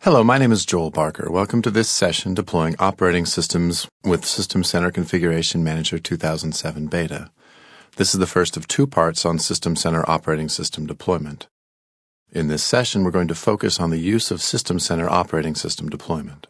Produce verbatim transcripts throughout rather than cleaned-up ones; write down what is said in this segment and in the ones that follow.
Hello, my name is Joel Barker. Welcome to this session deploying operating systems with System Center Configuration Manager two thousand seven Beta. This is the first of two parts on System Center operating system deployment. In this session, we're going to focus on the use of System Center operating system deployment.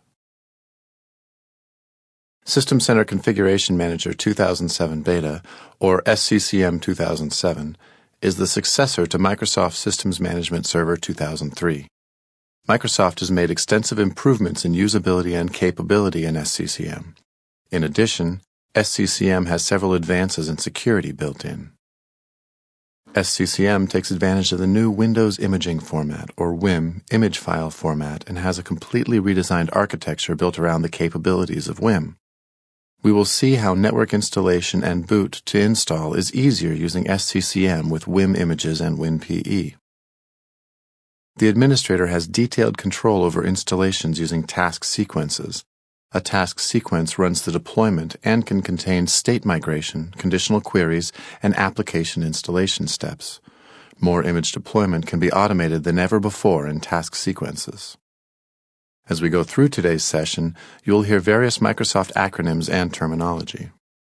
System Center Configuration Manager two thousand seven Beta, or S C C M two thousand seven, is the successor to Microsoft Systems Management Server two thousand three. Microsoft has made extensive improvements in usability and capability in S C C M. In addition, S C C M has several advances in security built in. S C C M takes advantage of the new Windows Imaging Format, or W I M, image file format, and has a completely redesigned architecture built around the capabilities of W I M. We will see how network installation and boot to install is easier using S C C M with W I M images and WinPE. The administrator has detailed control over installations using task sequences. A task sequence runs the deployment and can contain state migration, conditional queries, and application installation steps. More image deployment can be automated than ever before in task sequences. As we go through today's session, you'll hear various Microsoft acronyms and terminology.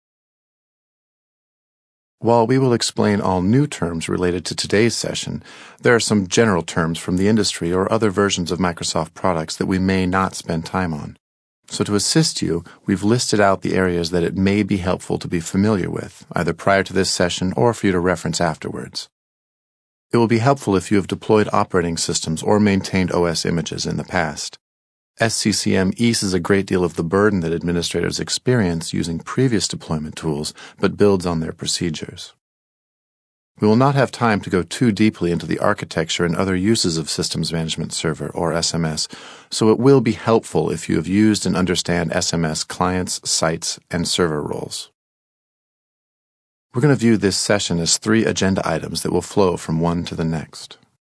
While we will explain all new terms related to today's session, there are some general terms from the industry or other versions of Microsoft products that we may not spend time on. So to assist you, we've listed out the areas that it may be helpful to be familiar with, either prior to this session or for you to reference afterwards. It will be helpful if you have deployed operating systems or maintained O S images in the past. S C C M eases a great deal of the burden that administrators experience using previous deployment tools, but builds on their procedures. We will not have time to go too deeply into the architecture and other uses of Systems Management Server, or S M S, so it will be helpful if you have used and understand S M S clients, sites, and server roles. We're going to view this session as three agenda items that will flow from one to the next.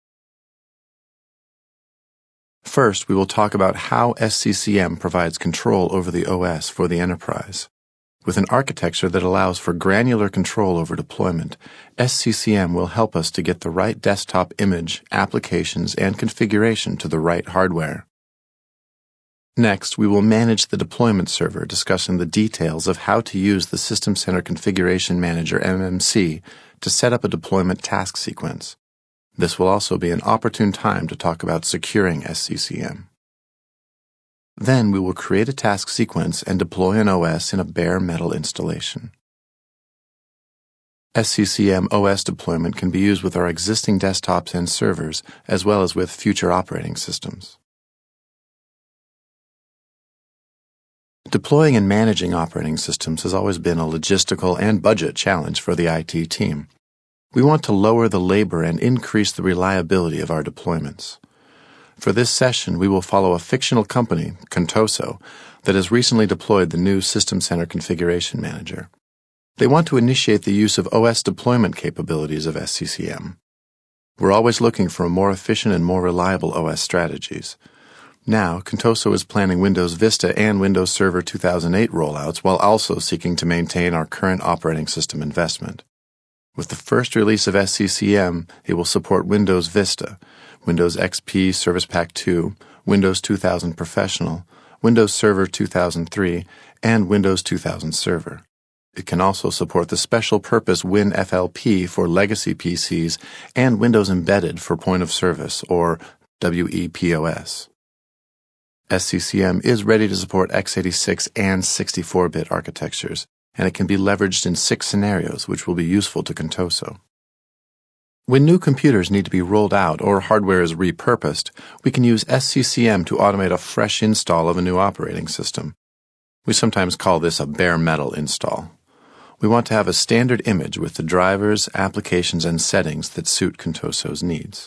First, we will talk about how S C C M provides control over the O S for the enterprise. With an architecture that allows for granular control over deployment, S C C M will help us to get the right desktop image, applications, and configuration to the right hardware. Next, we will manage the deployment server, discussing the details of how to use the System Center Configuration Manager M M C to set up a deployment task sequence. This will also be an opportune time to talk about securing S C C M. Then we will create a task sequence and deploy an O S in a bare metal installation. S C C M O S deployment can be used with our existing desktops and servers, as well as with future operating systems. Deploying and managing operating systems has always been a logistical and budget challenge for the I T team. We want to lower the labor and increase the reliability of our deployments. For this session, we will follow a fictional company, Contoso, that has recently deployed the new System Center Configuration Manager. They want to initiate the use of O S deployment capabilities of S C C M. We're always looking for more efficient and more reliable O S strategies. Now, Contoso is planning Windows Vista and Windows Server two thousand eight rollouts while also seeking to maintain our current operating system investment. With the first release of S C C M, it will support Windows Vista, Windows X P Service Pack two, Windows two thousand Professional, Windows Server two thousand three, and Windows two thousand Server. It can also support the special-purpose WinFLP for legacy P Cs and Windows Embedded for Point of Service, or W E P O S. S C C M is ready to support x eighty-six and sixty-four bit architectures, and it can be leveraged in six scenarios, which will be useful to Contoso. When new computers need to be rolled out or hardware is repurposed, we can use S C C M to automate a fresh install of a new operating system. We sometimes call this a bare metal install. We want to have a standard image with the drivers, applications, and settings that suit Contoso's needs.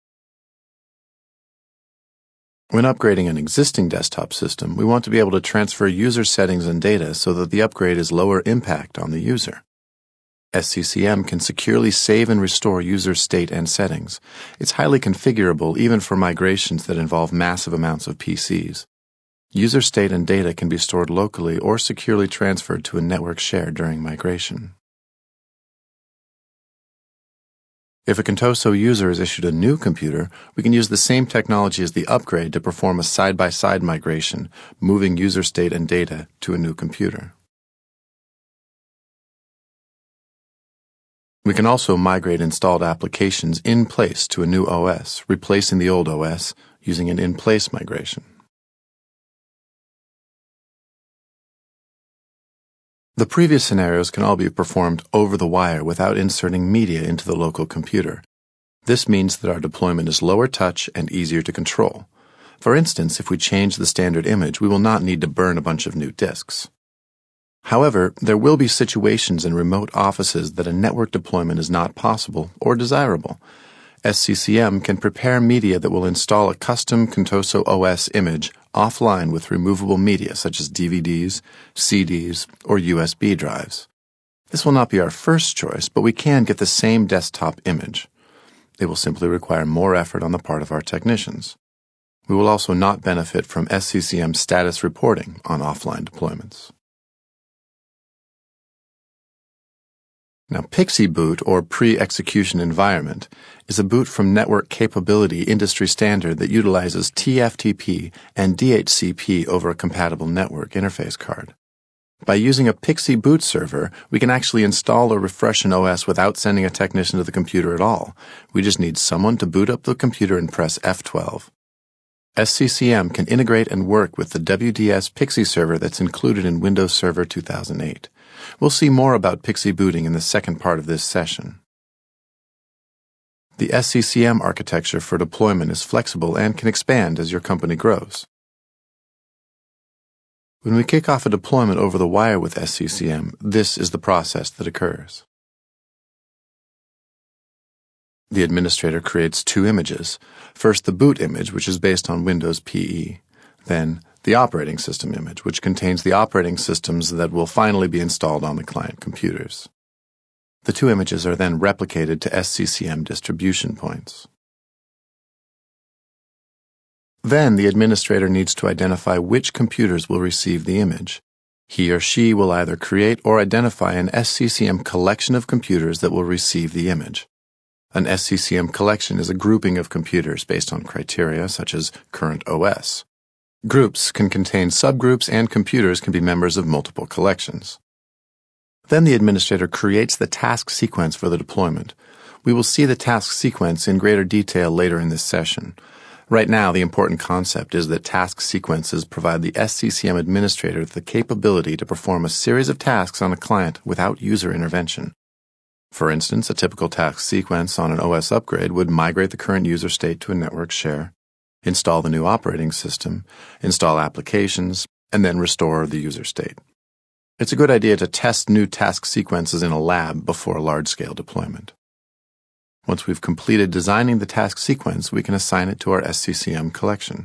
When upgrading an existing desktop system, we want to be able to transfer user settings and data so that the upgrade is lower impact on the user. S C C M can securely save and restore user state and settings. It's highly configurable even for migrations that involve massive amounts of P Cs. User state and data can be stored locally or securely transferred to a network shared during migration. If a Contoso user is issued a new computer, we can use the same technology as the upgrade to perform a side-by-side migration, moving user state and data to a new computer. We can also migrate installed applications in place to a new O S, replacing the old O S using an in-place migration. The previous scenarios can all be performed over the wire without inserting media into the local computer. This means that our deployment is lower touch and easier to control. For instance, if we change the standard image, we will not need to burn a bunch of new disks. However, there will be situations in remote offices that a network deployment is not possible or desirable. S C C M can prepare media that will install a custom Contoso O S image offline with removable media such as D V Ds, C Ds, or U S B drives. This will not be our first choice, but we can get the same desktop image. It will simply require more effort on the part of our technicians. We will also not benefit from S C C M status reporting on offline deployments. Now, PXE boot, or pre-execution environment, is a boot from Network Capability industry standard that utilizes T F T P and D H C P over a compatible network interface card. By using a PXE boot server, we can actually install or refresh an O S without sending a technician to the computer at all. We just need someone to boot up the computer and press F twelve. S C C M can integrate and work with the W D S PXE server that's included in Windows Server two thousand eight. We'll see more about PXE booting in the second part of this session. The S C C M architecture for deployment is flexible and can expand as your company grows. When we kick off a deployment over the wire with S C C M, this is the process that occurs. The administrator creates two images. First, the boot image, which is based on Windows P E. Then, the operating system image, which contains the operating systems that will finally be installed on the client computers. The two images are then replicated to S C C M distribution points. Then, the administrator needs to identify which computers will receive the image. He or she will either create or identify an S C C M collection of computers that will receive the image. An S C C M collection is a grouping of computers based on criteria such as current O S. Groups can contain subgroups, and computers can be members of multiple collections. Then the administrator creates the task sequence for the deployment. We will see the task sequence in greater detail later in this session. Right now, the important concept is that task sequences provide the S C C M administrator the capability to perform a series of tasks on a client without user intervention. For instance, a typical task sequence on an O S upgrade would migrate the current user state to a network share, install the new operating system, install applications, and then restore the user state. It's a good idea to test new task sequences in a lab before a large-scale deployment. Once we've completed designing the task sequence, we can assign it to our S C C M collection.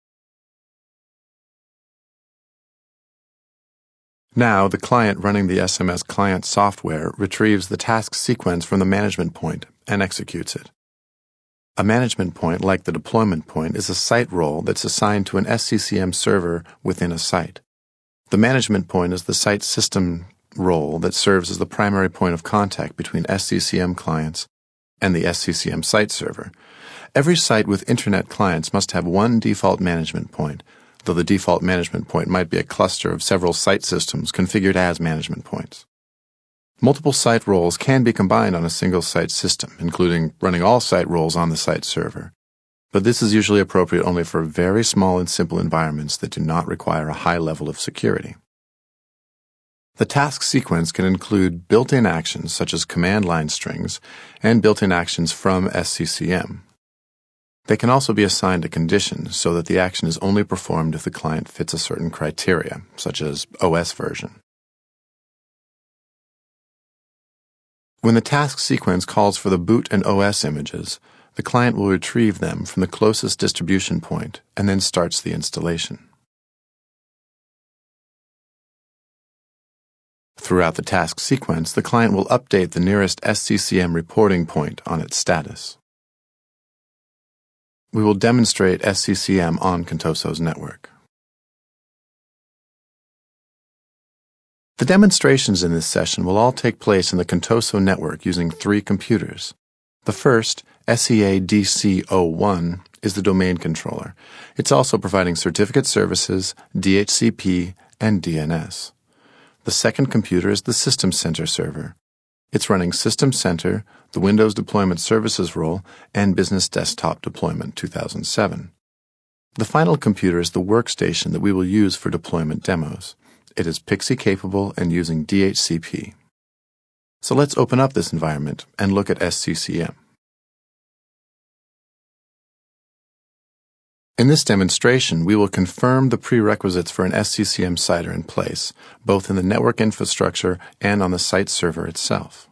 Now, the client running the S M S client software retrieves the task sequence from the management point and executes it. A management point, like the deployment point, is a site role that's assigned to an S C C M server within a site. The management point is the site system role that serves as the primary point of contact between S C C M clients and the S C C M site server. Every site with Internet clients must have one default management point, though the default management point might be a cluster of several site systems configured as management points. Multiple site roles can be combined on a single site system, including running all site roles on the site server. But this is usually appropriate only for very small and simple environments that do not require a high level of security. The task sequence can include built-in actions such as command line strings and built-in actions from S C C M. They can also be assigned a condition so that the action is only performed if the client fits a certain criteria, such as O S version. When the task sequence calls for the boot and O S images, the client will retrieve them from the closest distribution point and then starts the installation. Throughout the task sequence, the client will update the nearest S C C M reporting point on its status. We will demonstrate S C C M on Contoso's network. The demonstrations in this session will all take place in the Contoso network using three computers. The first, S E A D C zero one, is the domain controller. It's also providing certificate services, D H C P, and D N S. The second computer is the System Center server. It's running System Center, the Windows Deployment Services role, and Business Desktop Deployment two thousand seven. The final computer is the workstation that we will use for deployment demos. It is Pixie capable and using D H C P. So let's open up this environment and look at S C C M. In this demonstration, we will confirm the prerequisites for an S C C M site are in place, both in the network infrastructure and on the site server itself.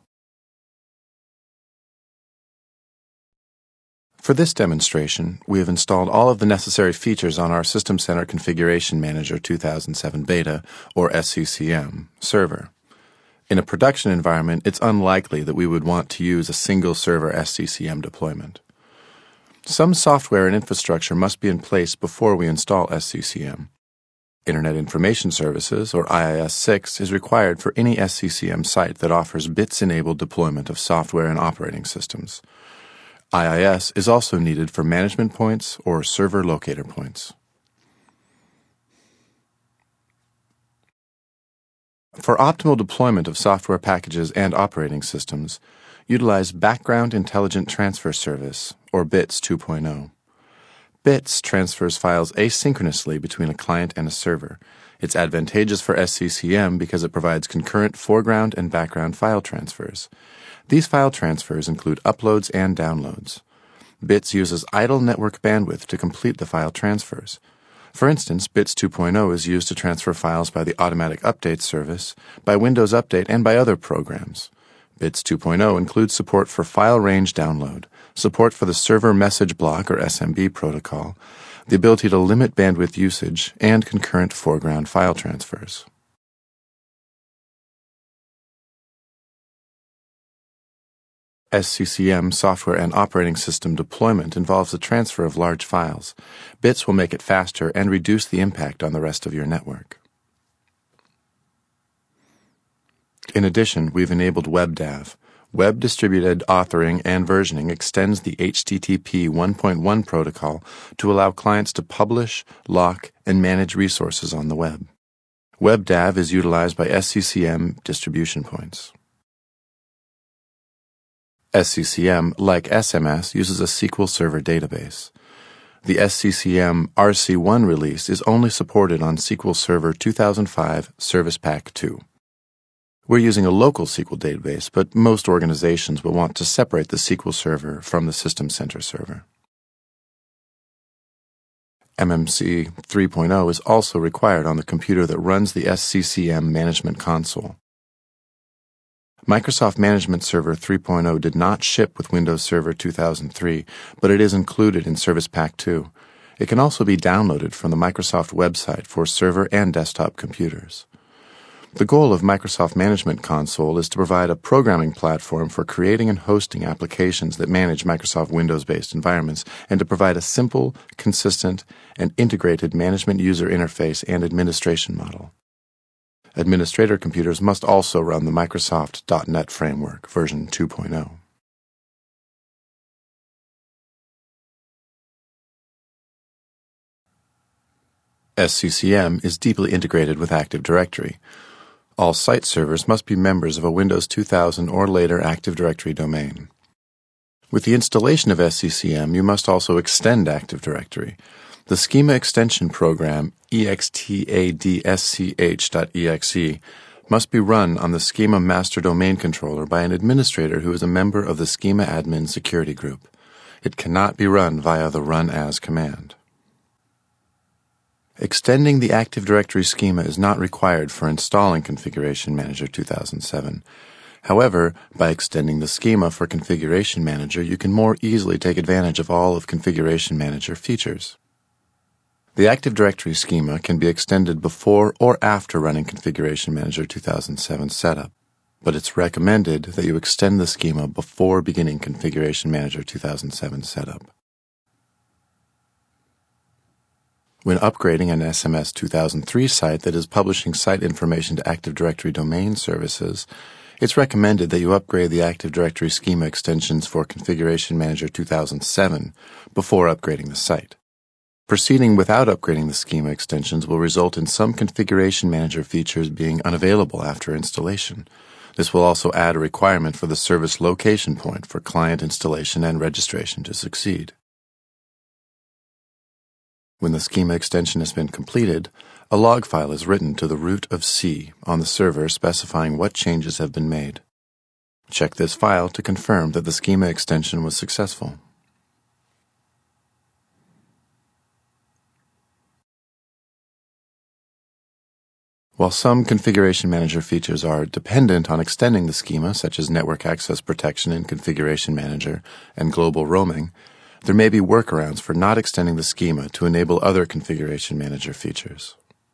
For this demonstration, we have installed all of the necessary features on our System Center Configuration Manager two thousand seven Beta, or S C C M, server. In a production environment, it's unlikely that we would want to use a single server S C C M deployment. Some software and infrastructure must be in place before we install S C C M. Internet Information Services, or I I S six, is required for any S C C M site that offers bits-enabled deployment of software and operating systems. I I S is also needed for management points or server locator points. For optimal deployment of software packages and operating systems, utilize Background Intelligent Transfer Service, or BITS two point oh. BITS transfers files asynchronously between a client and a server. It's advantageous for S C C M because it provides concurrent foreground and background file transfers. These file transfers include uploads and downloads. BITS uses idle network bandwidth to complete the file transfers. For instance, BITS two point oh is used to transfer files by the Automatic Update service, by Windows Update, and by other programs. BITS two point oh includes support for file range download, support for the Server Message Block or S M B protocol, the ability to limit bandwidth usage, and concurrent foreground file transfers. S C C M software and operating system deployment involves the transfer of large files. BITS will make it faster and reduce the impact on the rest of your network. In addition, we've enabled WebDAV. Web Distributed Authoring and Versioning extends the H T T P one point one protocol to allow clients to publish, lock, and manage resources on the web. WebDAV is utilized by S C C M distribution points. S C C M, like S M S, uses a S Q L Server database. The S C C M R C one release is only supported on S Q L Server two thousand five Service Pack two. We're using a local S Q L database, but most organizations will want to separate the S Q L Server from the System Center server. M M C three point oh is also required on the computer that runs the S C C M Management Console. Microsoft Management Server three point oh did not ship with Windows Server two thousand three, but it is included in Service Pack two. It can also be downloaded from the Microsoft website for server and desktop computers. The goal of Microsoft Management Console is to provide a programming platform for creating and hosting applications that manage Microsoft Windows-based environments, and to provide a simple, consistent, and integrated management user interface and administration model. Administrator computers must also run the Microsoft dot net Framework, version two point oh. S C C M is deeply integrated with Active Directory. All site servers must be members of a Windows two thousand or later Active Directory domain. With the installation of S C C M, you must also extend Active Directory. The Schema Extension Program extadschch.exe must be run on the Schema Master Domain Controller by an administrator who is a member of the Schema Admin Security Group. It cannot be run via the Run As command. Extending the Active Directory schema is not required for installing Configuration Manager two thousand seven. However, by extending the schema for Configuration Manager, you can more easily take advantage of all of Configuration Manager features. The Active Directory schema can be extended before or after running Configuration Manager two thousand seven setup, but it's recommended that you extend the schema before beginning Configuration Manager two thousand seven setup. When upgrading an S M S two thousand three site that is publishing site information to Active Directory domain services, It's recommended that you upgrade the Active Directory schema extensions for Configuration Manager two thousand seven before upgrading the site. Proceeding without upgrading the schema extensions will result in some Configuration Manager features being unavailable after installation. This will also add a requirement for the service location point for client installation and registration to succeed. When the schema extension has been completed, a log file is written to the root of C on the server specifying what changes have been made. Check this file to confirm that the schema extension was successful. While some Configuration Manager features are dependent on extending the schema, such as network access protection in Configuration Manager and global roaming, there may be workarounds for not extending the schema to enable other Configuration Manager features.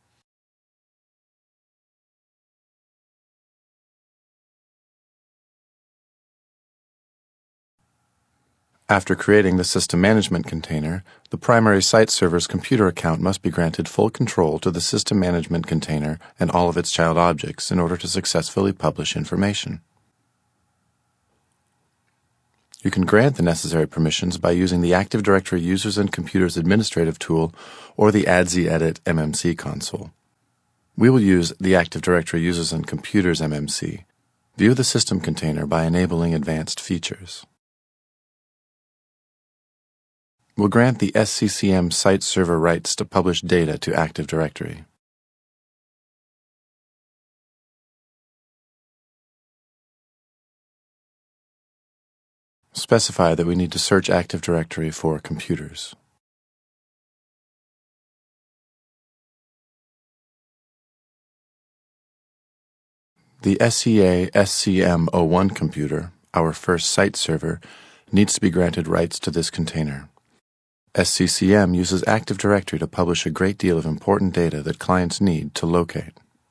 After creating the system management container, the primary site server's computer account must be granted full control to the system management container and all of its child objects in order to successfully publish information. You can grant the necessary permissions by using the Active Directory Users and Computers Administrative tool or the A D S I Edit M M C console. We will use the Active Directory Users and Computers M M C. View the system container by enabling advanced features. We'll grant the S C C M site server rights to publish data to Active Directory. Specify that we need to search Active Directory for computers. The S E A S C M zero one computer, our first site server, needs to be granted rights to this container. S C C M uses Active Directory to publish a great deal of important data that clients need to locate.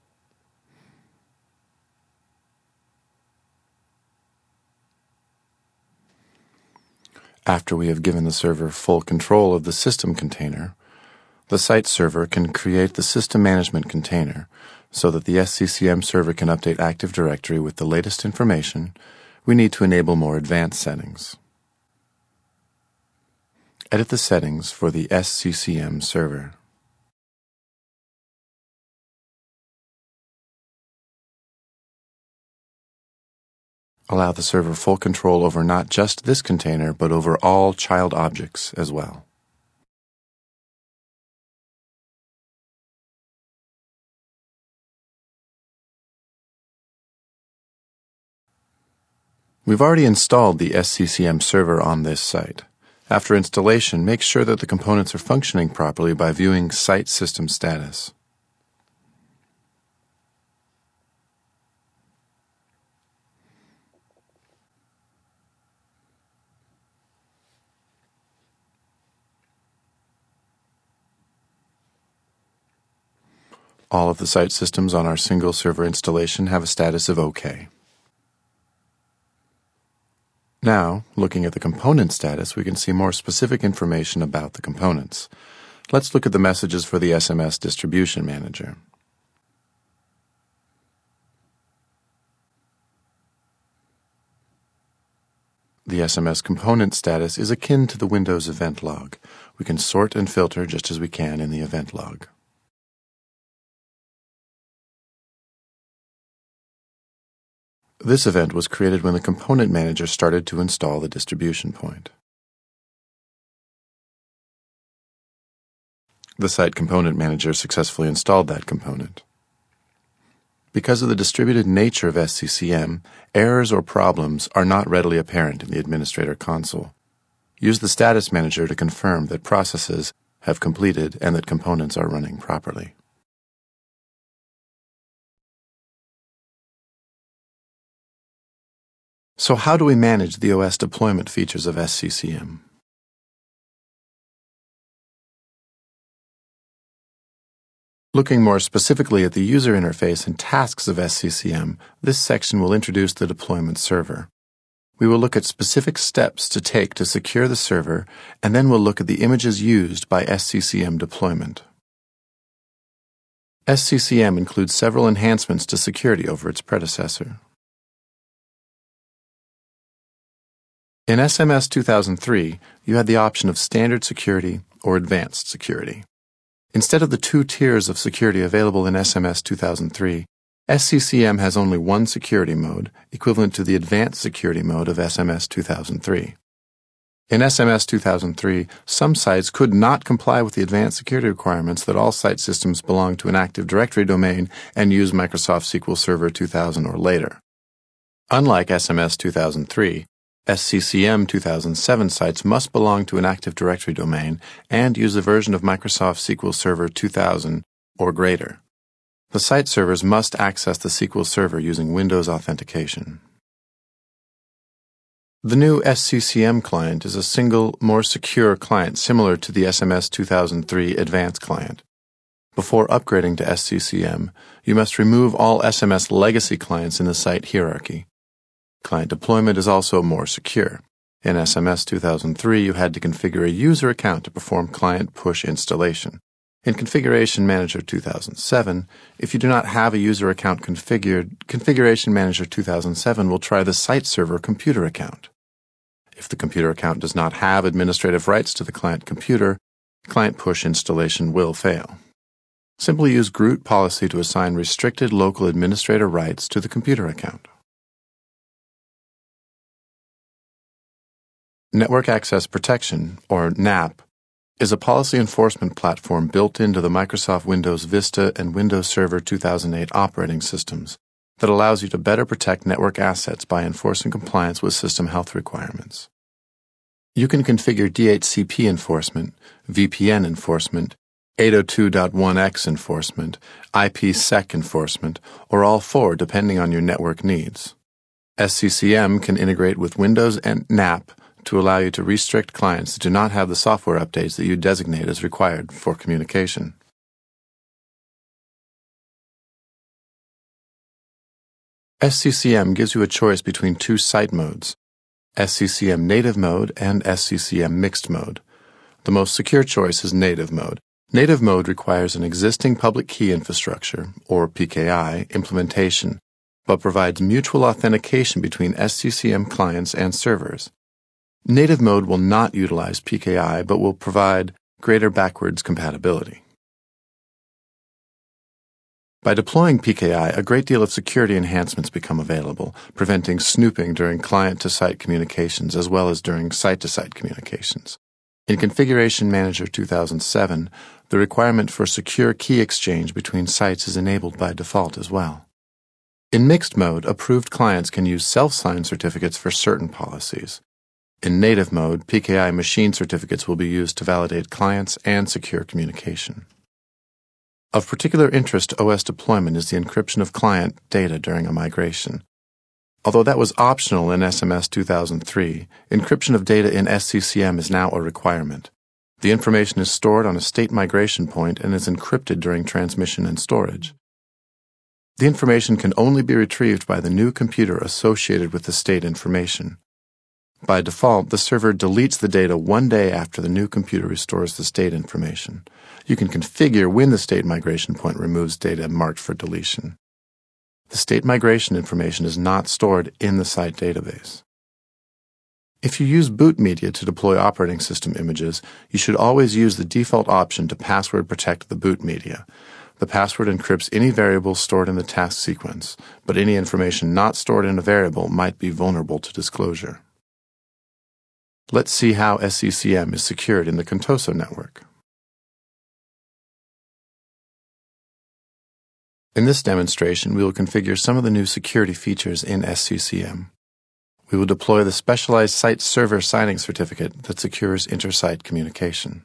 After we have given the server full control of the system container, the site server can create the system management container so that the S C C M server can update Active Directory with the latest information. We need to enable more advanced settings. Edit the settings for the S C C M server. Allow the server full control over not just this container, but over all child objects as well. We've already installed the S C C M server on this site. After installation, make sure that the components are functioning properly by viewing Site System Status. All of the site systems on our single server installation have a status of OK. Now, looking at the component status, we can see more specific information about the components. Let's look at the messages for the S M S Distribution Manager. The S M S component status is akin to the Windows event log. We can sort and filter just as we can in the event log. This event was created when the component manager started to install the distribution point. The site component manager successfully installed that component. Because of the distributed nature of S C C M, errors or problems are not readily apparent in the administrator console. Use the status manager to confirm that processes have completed and that components are running properly. So how do we manage the O S deployment features of S C C M? Looking more specifically at the user interface and tasks of S C C M, this section will introduce the deployment server. We will look at specific steps to take to secure the server, and then we'll look at the images used by S C C M deployment. S C C M includes several enhancements to security over its predecessor. In S M S two thousand three, you had the option of Standard Security or Advanced Security. Instead of the two tiers of security available in S M S two thousand three, S C C M has only one security mode, equivalent to the Advanced Security mode of S M S two thousand three. In S M S two thousand three, some sites could not comply with the advanced security requirements that all site systems belong to an Active Directory domain and use Microsoft S Q L Server two thousand or later. Unlike S M S two thousand three, S C C M two thousand seven sites must belong to an Active Directory domain and use a version of Microsoft S Q L Server two thousand or greater. The site servers must access the S Q L Server using Windows authentication. The new S C C M client is a single, more secure client similar to the S M S two thousand three Advanced client. Before upgrading to S C C M, you must remove all S M S legacy clients in the site hierarchy. Client deployment is also more secure. In S M S two thousand three, you had to configure a user account to perform client push installation. In Configuration Manager two thousand seven, if you do not have a user account configured, Configuration Manager two thousand seven will try the site server computer account. If the computer account does not have administrative rights to the client computer, client push installation will fail. Simply use G R O U T policy to assign restricted local administrator rights to the computer account. Network Access Protection, or N A P, is a policy enforcement platform built into the Microsoft Windows Vista and Windows Server two thousand eight operating systems that allows you to better protect network assets by enforcing compliance with system health requirements. You can configure D H C P enforcement, V P N enforcement, eight oh two dot one x enforcement, I P sec enforcement, or all four depending on your network needs. S C C M can integrate with Windows and N A P to allow you to restrict clients that do not have the software updates that you designate as required for communication. S C C M gives you a choice between two site modes, S C C M Native Mode and S C C M Mixed Mode. The most secure choice is Native Mode. Native Mode requires an existing public key infrastructure, or P K I, implementation, but provides mutual authentication between S C C M clients and servers. Native Mode will not utilize P K I, but will provide greater backwards compatibility. By deploying P K I, a great deal of security enhancements become available, preventing snooping during client-to-site communications as well as during site-to-site communications. In Configuration Manager two thousand seven, the requirement for secure key exchange between sites is enabled by default as well. In Mixed Mode, approved clients can use self-signed certificates for certain policies. In Native Mode, P K I machine certificates will be used to validate clients and secure communication. Of particular interest to O S deployment is the encryption of client data during a migration. Although that was optional in S M S two thousand three, encryption of data in S C C M is now a requirement. The information is stored on a state migration point and is encrypted during transmission and storage. The information can only be retrieved by the new computer associated with the state information. By default, the server deletes the data one day after the new computer restores the state information. You can configure when the state migration point removes data marked for deletion. The state migration information is not stored in the site database. If you use boot media to deploy operating system images, you should always use the default option to password protect the boot media. The password encrypts any variable stored in the task sequence, but any information not stored in a variable might be vulnerable to disclosure. Let's see how S C C M is secured in the Contoso network. In this demonstration, we will configure some of the new security features in S C C M. We will deploy the specialized site server signing certificate that secures inter-site communication.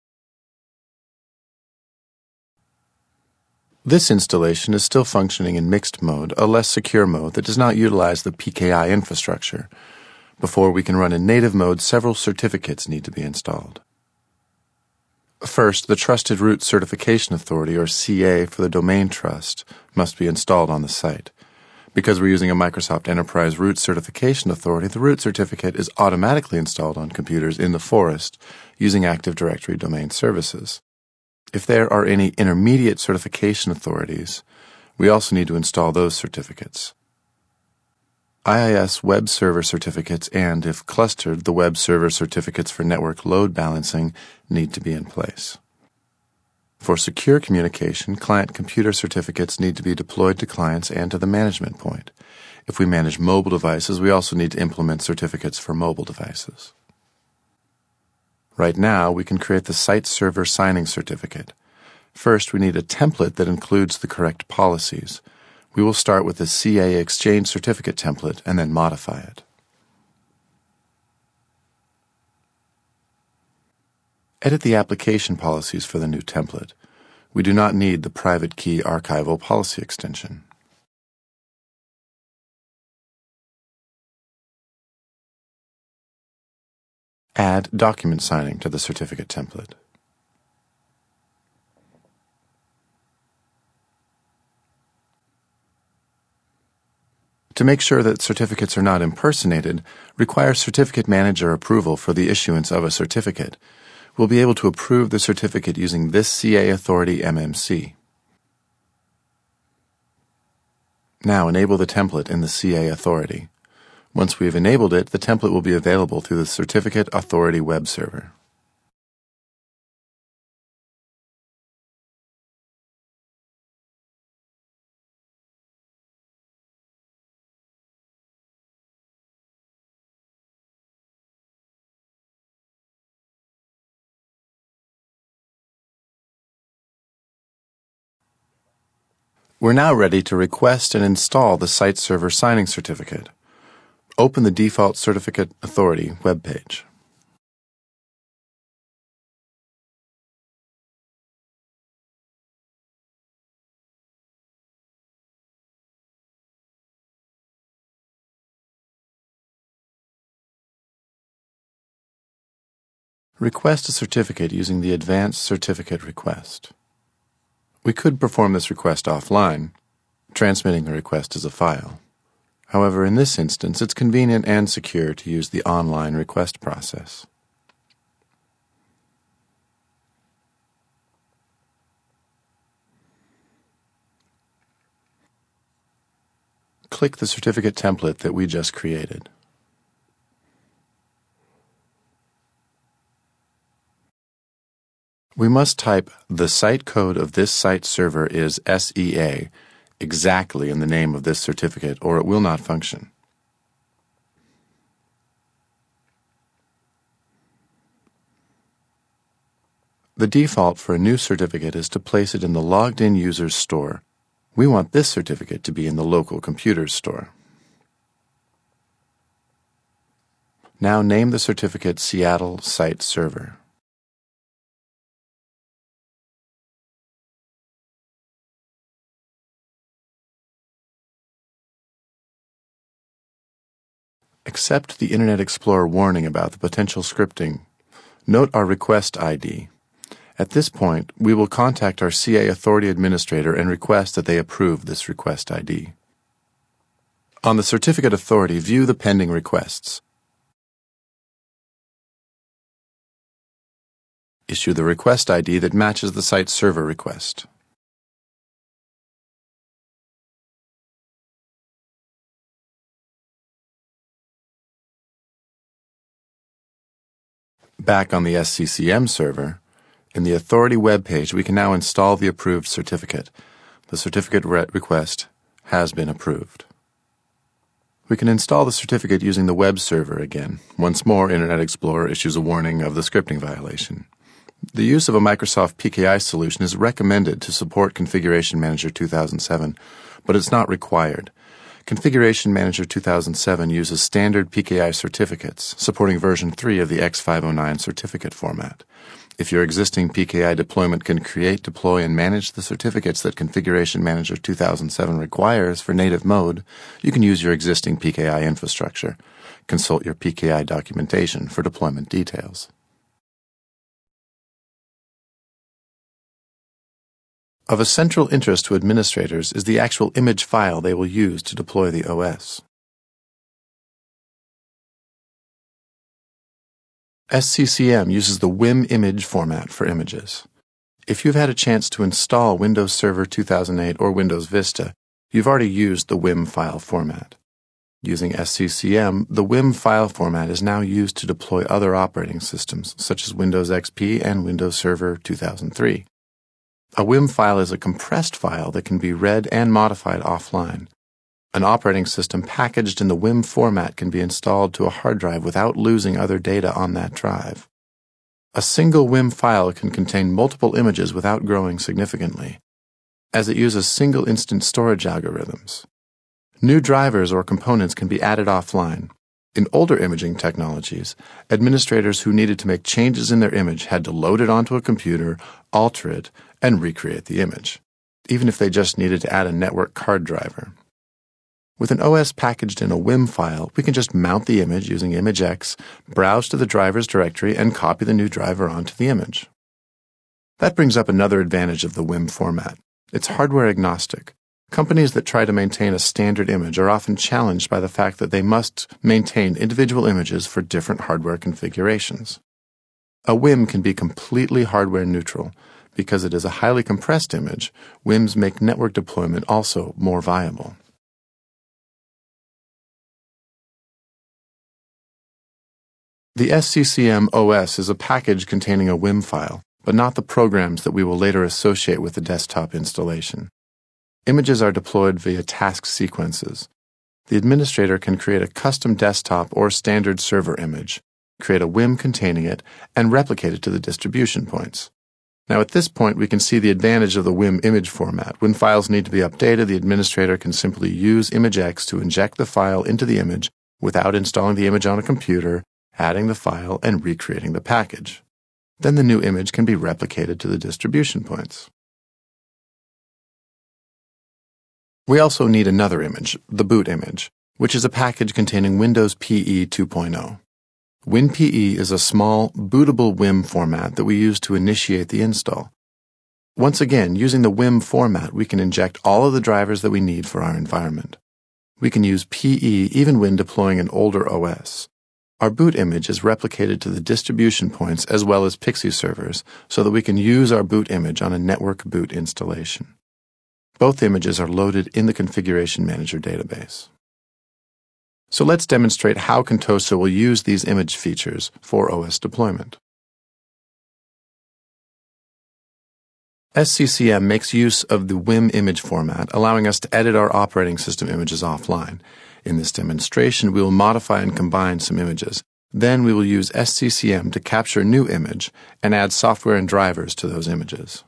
This installation is still functioning in Mixed Mode, a less secure mode that does not utilize the P K I infrastructure. Before we can run in Native Mode, several certificates need to be installed. First, the Trusted Root Certification Authority, or C A, for the domain trust must be installed on the site. Because we're using a Microsoft Enterprise Root Certification Authority, the root certificate is automatically installed on computers in the forest using Active Directory domain services. If there are any intermediate certification authorities, we also need to install those certificates. I I S web server certificates and, if clustered, the web server certificates for network load balancing need to be in place. For secure communication, client computer certificates need to be deployed to clients and to the management point. If we manage mobile devices, we also need to implement certificates for mobile devices. Right now, we can create the site server signing certificate. First, we need a template that includes the correct policies. We will start with the C A Exchange certificate template and then modify it. Edit the application policies for the new template. We do not need the private key archival policy extension. Add document signing to the certificate template. To make sure that certificates are not impersonated, require Certificate Manager approval for the issuance of a certificate. We'll be able to approve the certificate using this C A Authority M M C. Now enable the template in the C A Authority. Once we have enabled it, the template will be available through the Certificate Authority web server. We're now ready to request and install the Site Server Signing Certificate. Open the default Certificate Authority web page. Request a certificate using the Advanced Certificate Request. We could perform this request offline, transmitting the request as a file. However, in this instance, it's convenient and secure to use the online request process. Click the certificate template that we just created. We must type the site code of this site server is S E A exactly in the name of this certificate, or it will not function. The default for a new certificate is to place it in the logged-in user's store. We want this certificate to be in the local computer's store. Now name the certificate Seattle Site Server. Accept the Internet Explorer warning about the potential scripting. Note our request I D. At this point, we will contact our C A Authority Administrator and request that they approve this request I D. On the Certificate Authority, view the pending requests. Issue the request I D that matches the site server request. Back on the S C C M server, in the Authority web page, we can now install the approved certificate. The certificate re- request has been approved. We can install the certificate using the web server again. Once more, Internet Explorer issues a warning of the scripting violation. The use of a Microsoft P K I solution is recommended to support Configuration Manager two thousand seven, but it's not required. Configuration Manager two thousand seven uses standard P K I certificates, supporting version three of the X five oh nine certificate format. If your existing P K I deployment can create, deploy, and manage the certificates that Configuration Manager two thousand seven requires for native mode, you can use your existing P K I infrastructure. Consult your P K I documentation for deployment details. Of essential interest to administrators is the actual image file they will use to deploy the O S. S C C M uses the W I M image format for images. If you've had a chance to install Windows Server two thousand eight or Windows Vista, you've already used the W I M file format. Using S C C M, the W I M file format is now used to deploy other operating systems, such as Windows X P and Windows Server two thousand three. A W I M file is a compressed file that can be read and modified offline. An operating system packaged in the W I M format can be installed to a hard drive without losing other data on that drive. A single W I M file can contain multiple images without growing significantly, as it uses single-instance storage algorithms. New drivers or components can be added offline. In older imaging technologies, administrators who needed to make changes in their image had to load it onto a computer, alter it, and recreate the image, even if they just needed to add a network card driver. With an O S packaged in a W I M file, we can just mount the image using ImageX, browse to the driver's directory, and copy the new driver onto the image. That brings up another advantage of the W I M format. It's hardware agnostic. Companies that try to maintain a standard image are often challenged by the fact that they must maintain individual images for different hardware configurations. A W I M can be completely hardware neutral. Because it is a highly compressed image, W I Ms make network deployment also more viable. The S C C M O S is a package containing a W I M file, but not the programs that we will later associate with the desktop installation. Images are deployed via task sequences. The administrator can create a custom desktop or standard server image, create a W I M containing it, and replicate it to the distribution points. Now at this point we can see the advantage of the W I M image format. When files need to be updated, the administrator can simply use ImageX to inject the file into the image without installing the image on a computer, adding the file, and recreating the package. Then the new image can be replicated to the distribution points. We also need another image, the boot image, which is a package containing Windows P E two point oh. WinPE is a small, bootable W I M format that we use to initiate the install. Once again, using the W I M format, we can inject all of the drivers that we need for our environment. We can use P E even when deploying an older O S. Our boot image is replicated to the distribution points as well as Pixie servers so that we can use our boot image on a network boot installation. Both images are loaded in the Configuration Manager database. So let's demonstrate how Contoso will use these image features for O S deployment. S C C M makes use of the W I M image format, allowing us to edit our operating system images offline. In this demonstration, we will modify and combine some images. Then we will use S C C M to capture a new image and add software and drivers to those images.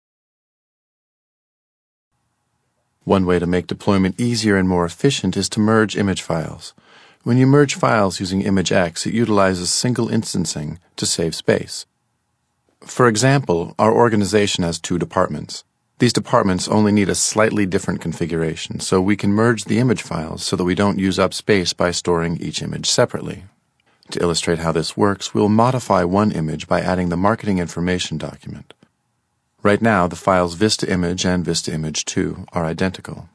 One way to make deployment easier and more efficient is to merge image files. When you merge files using ImageX, it utilizes single instancing to save space. For example, our organization has two departments. These departments only need a slightly different configuration, so we can merge the image files so that we don't use up space by storing each image separately. To illustrate how this works, we'll modify one image by adding the marketing information document. Right now, the files Vista Image and Vista Image two are identical.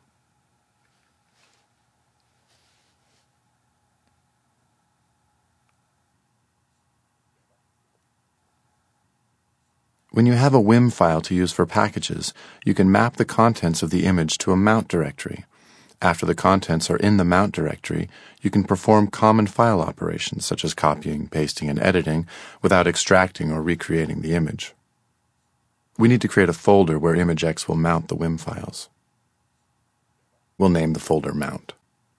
When you have a W I M file to use for packages, you can map the contents of the image to a mount directory. After the contents are in the mount directory, you can perform common file operations such as copying, pasting, and editing without extracting or recreating the image. We need to create a folder where ImageX will mount the W I M files. We'll name the folder Mount.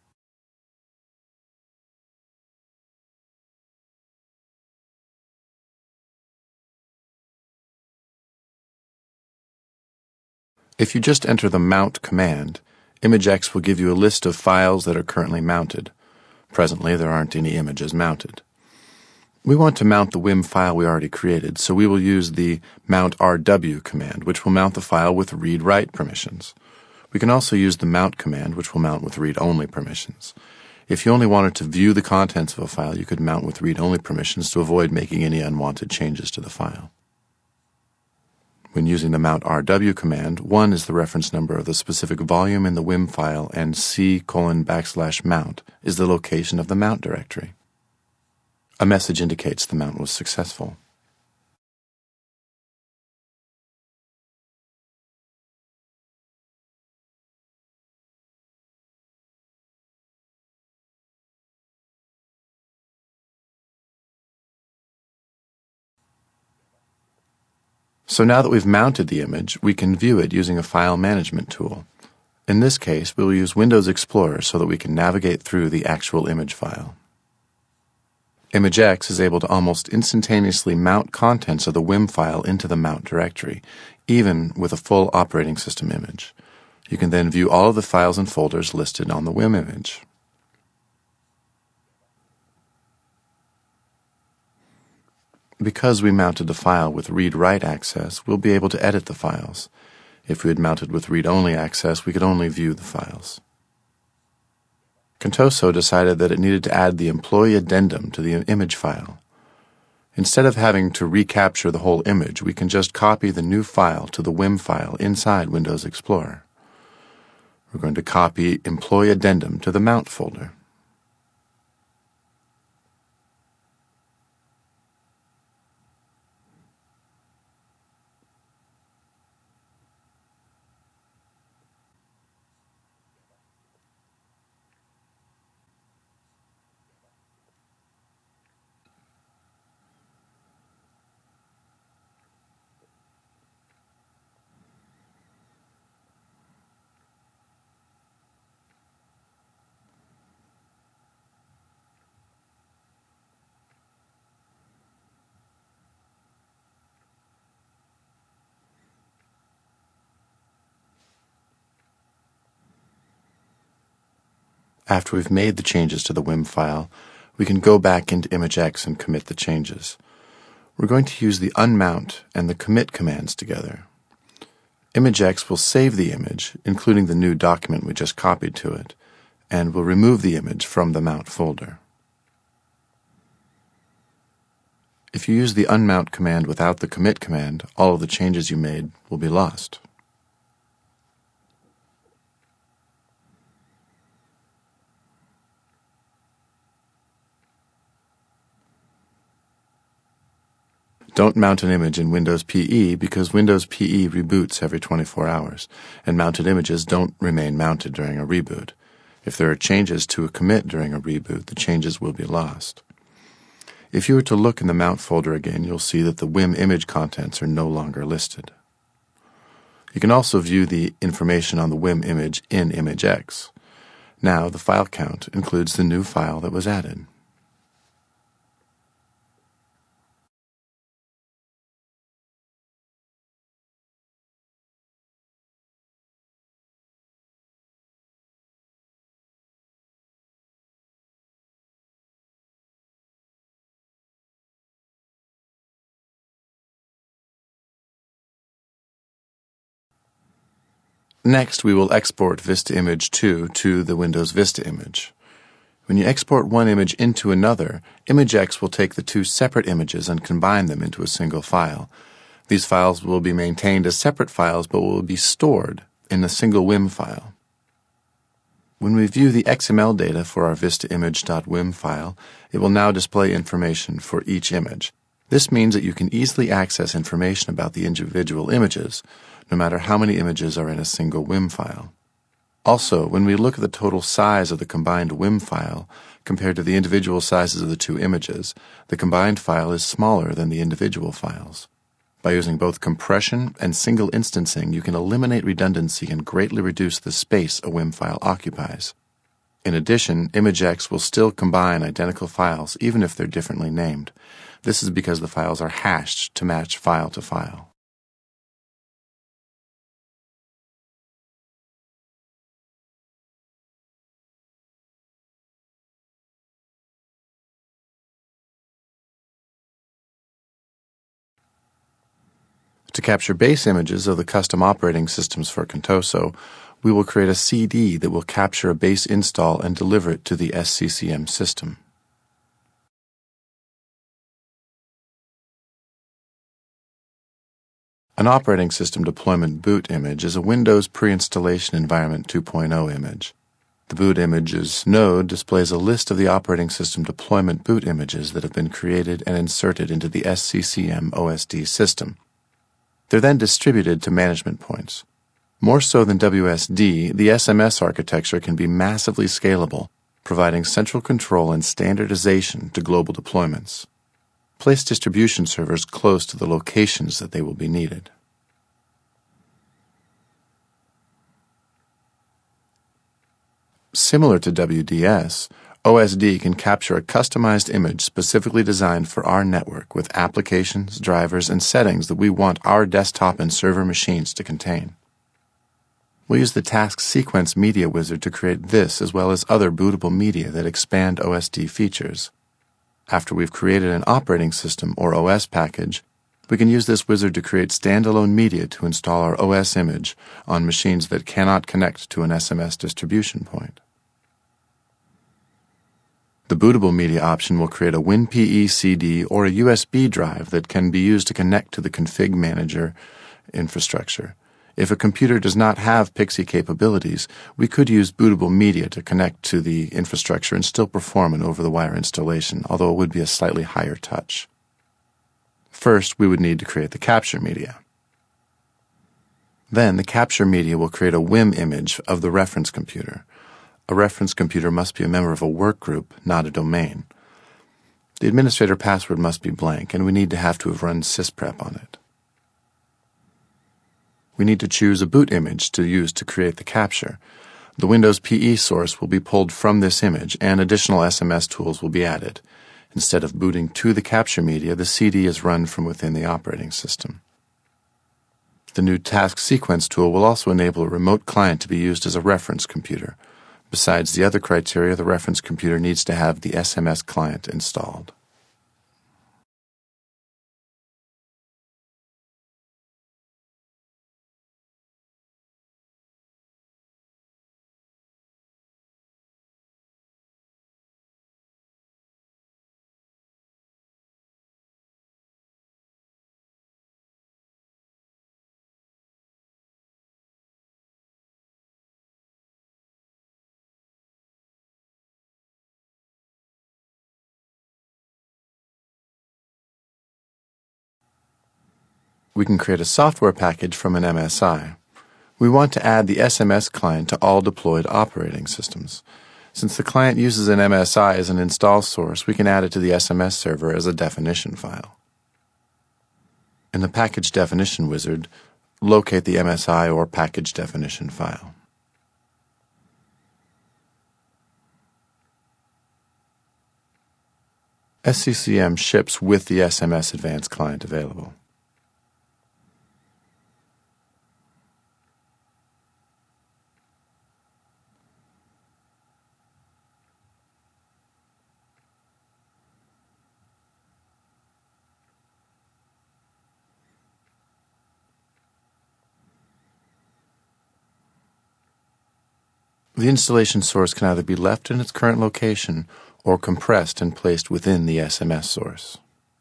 If you just enter the mount command, ImageX will give you a list of files that are currently mounted. Presently, there aren't any images mounted. We want to mount the W I M file we already created, so we will use the mount R W command, which will mount the file with read-write permissions. We can also use the mount command, which will mount with read-only permissions. If you only wanted to view the contents of a file, you could mount with read-only permissions to avoid making any unwanted changes to the file. When using the mount R W command, one is the reference number of the specific volume in the W I M file, and C colon backslash mount is the location of the mount directory. A message indicates the mount was successful. So now that we've mounted the image, we can view it using a file management tool. In this case, we will use Windows Explorer so that we can navigate through the actual image file. ImageX is able to almost instantaneously mount contents of the W I M file into the mount directory, even with a full operating system image. You can then view all of the files and folders listed on the W I M image. Because we mounted the file with read-write access, we'll be able to edit the files. If we had mounted with read-only access, we could only view the files. Contoso decided that it needed to add the employee addendum to the image file. Instead of having to recapture the whole image, we can just copy the new file to the W I M file inside Windows Explorer. We're going to copy employee addendum to the mount folder. After we've made the changes to the W I M file, we can go back into ImageX and commit the changes. We're going to use the unmount and the commit commands together. ImageX will save the image, including the new document we just copied to it, and will remove the image from the mount folder. If you use the unmount command without the commit command, all of the changes you made will be lost. Don't mount an image in Windows P E because Windows P E reboots every twenty-four hours, and mounted images don't remain mounted during a reboot. If there are changes to a commit during a reboot, the changes will be lost. If you were to look in the mount folder again, you'll see that the W I M image contents are no longer listed. You can also view the information on the W I M image in ImageX. Now the file count includes the new file that was added. Next, we will export Vista Image two to the Windows Vista image. When you export one image into another, ImageX will take the two separate images and combine them into a single file. These files will be maintained as separate files but will be stored in a single W I M file. When we view the X M L data for our vistaimage.wim file, it will now display information for each image. This means that you can easily access information about the individual images, no matter how many images are in a single W I M file. Also, when we look at the total size of the combined W I M file compared to the individual sizes of the two images, the combined file is smaller than the individual files. By using both compression and single instancing, you can eliminate redundancy and greatly reduce the space a W I M file occupies. In addition, ImageX will still combine identical files even if they're differently named. This is because the files are hashed to match file to file. To capture base images of the custom operating systems for Contoso, we will create a C D that will capture a base install and deliver it to the S C C M system. An operating system deployment boot image is a Windows pre-installation environment two point oh image. The boot images node displays a list of the operating system deployment boot images that have been created and inserted into the S C C M O S D system. They're then distributed to management points. More so than W S D, the S M S architecture can be massively scalable, providing central control and standardization to global deployments. place distribution servers close to the locations that they will be needed. Similar to W D S, O S D can capture a customized image specifically designed for our network with applications, drivers, and settings that we want our desktop and server machines to contain. We'll use the Task Sequence Media Wizard to create this as well as other bootable media that expand O S D features. After we've created an operating system or O S package, we can use this wizard to create standalone media to install our O S image on machines that cannot connect to an S M S distribution point. The bootable media option will create a WinPE C D or a U S B drive that can be used to connect to the config manager infrastructure. If a computer does not have Pixie capabilities, we could use bootable media to connect to the infrastructure and still perform an over-the-wire installation, although it would be a slightly higher touch. First, we would need to create the capture media. Then, the capture media will create a W I M image of the reference computer. A reference computer must be a member of a workgroup, not a domain. The administrator password must be blank, and we need to have to have run sysprep on it. We need to choose a boot image to use to create the capture. The Windows P E source will be pulled from this image, and additional S M S tools will be added. Instead of booting to the capture media, the C D is run from within the operating system. The new Task Sequence tool will also enable a remote client to be used as a reference computer. Besides the other criteria, the reference computer needs to have the S M S client installed. We can create a software package from an M S I. We want to add the S M S client to all deployed operating systems. Since the client uses an M S I as an install source, we can add it to the S M S server as a definition file. In the Package Definition Wizard, locate the M S I or package definition file. S C C M ships with the S M S Advanced client available. The installation source can either be left in its current location or compressed and placed within the S M S source.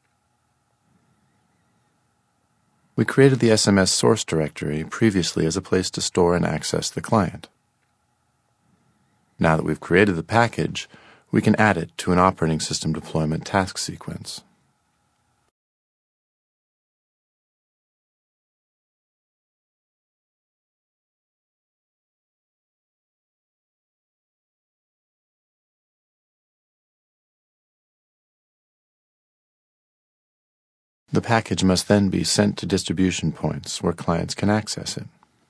We created the S M S source directory previously as a place to store and access the client. Now that we've created the package, we can add it to an operating system deployment task sequence. The package must then be sent to distribution points where clients can access it.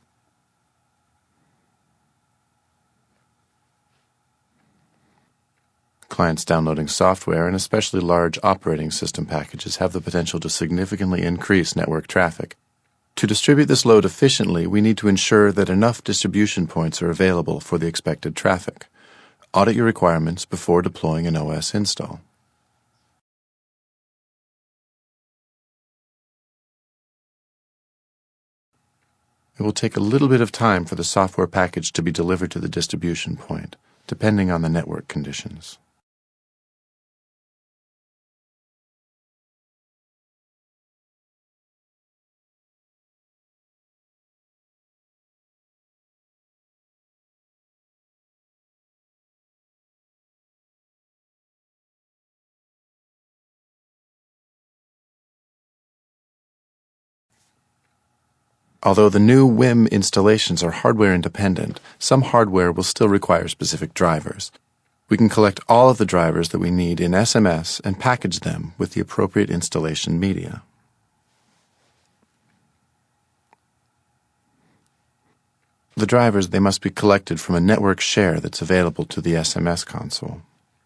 Clients downloading software and especially large operating system packages have the potential to significantly increase network traffic. To distribute this load efficiently, we need to ensure that enough distribution points are available for the expected traffic. Audit your requirements before deploying an O S install. It will take a little bit of time for the software package to be delivered to the distribution point, depending on the network conditions. Although the new W I M installations are hardware independent, some hardware will still require specific drivers. We can collect all of the drivers that we need in S M S and package them with the appropriate installation media. The drivers, they must be collected from a network share that's available to the S M S console.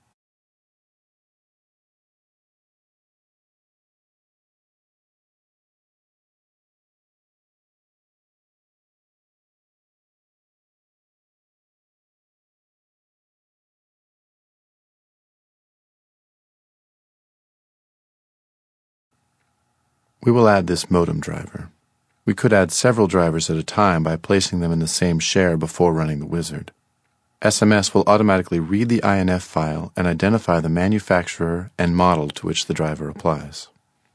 We will add this modem driver. We could add several drivers at a time by placing them in the same share before running the wizard. S M S will automatically read the I N F file and identify the manufacturer and model to which the driver applies.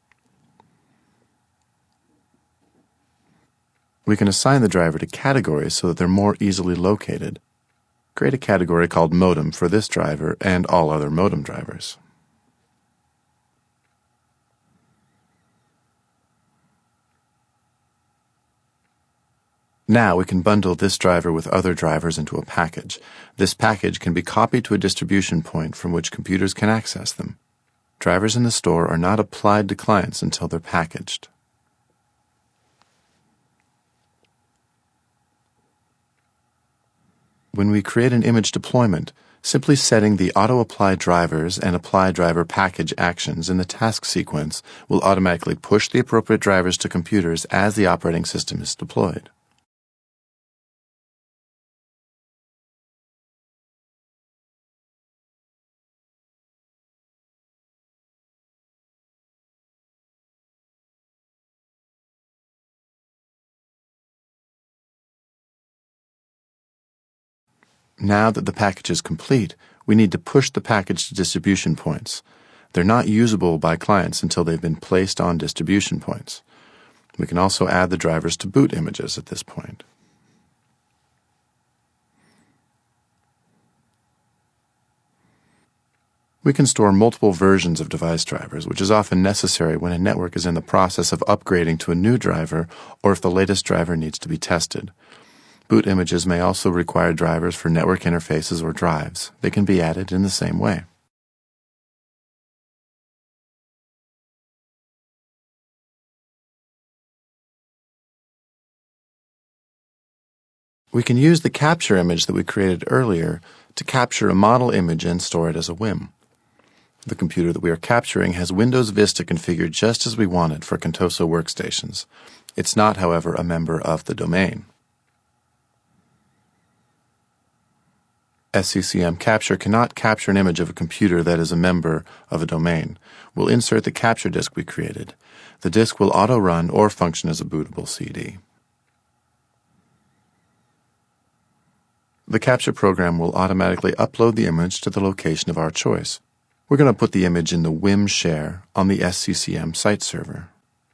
We can assign the driver to categories so that they're more easily located. Create a category called modem for this driver and all other modem drivers. Now we can bundle this driver with other drivers into a package. This package can be copied to a distribution point from which computers can access them. Drivers in the store are not applied to clients until they're packaged. When we create an image deployment, simply setting the auto-apply drivers and apply driver package actions in the task sequence will automatically push the appropriate drivers to computers as the operating system is deployed. Now that the package is complete, we need to push the package to distribution points. They're not usable by clients until they've been placed on distribution points. We can also add the drivers to boot images at this point. We can store multiple versions of device drivers, which is often necessary when a network is in the process of upgrading to a new driver or if the latest driver needs to be tested. Boot images may also require drivers for network interfaces or drives. They can be added in the same way. We can use the capture image that we created earlier to capture a model image and store it as a W I M. The computer that we are capturing has Windows Vista configured just as we want it for Contoso workstations. It's not, however, a member of the domain. S C C M Capture cannot capture an image of a computer that is a member of a domain. We'll insert the capture disk we created. The disk will auto-run or function as a bootable C D. The capture program will automatically upload the image to the location of our choice. We're going to put the image in the W I M share on the S C C M site server.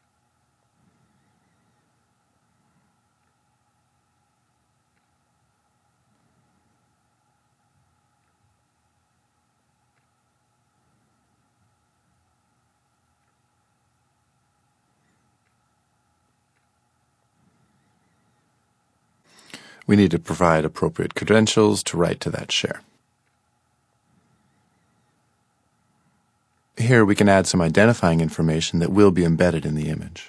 We need to provide appropriate credentials to write to that share. Here we can add some identifying information that will be embedded in the image.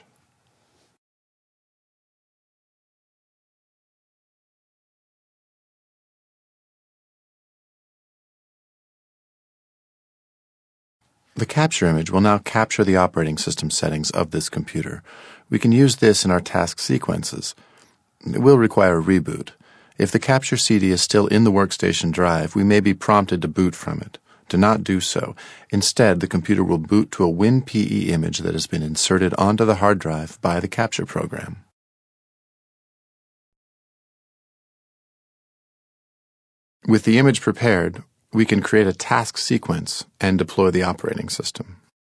The capture image will now capture the operating system settings of this computer. We can use this in our task sequences. It will require a reboot. If the capture C D is still in the workstation drive, we may be prompted to boot from it. Do not do so. Instead, the computer will boot to a W I M P E image that has been inserted onto the hard drive by the capture program. With the image prepared, we can create a task sequence and deploy the operating system.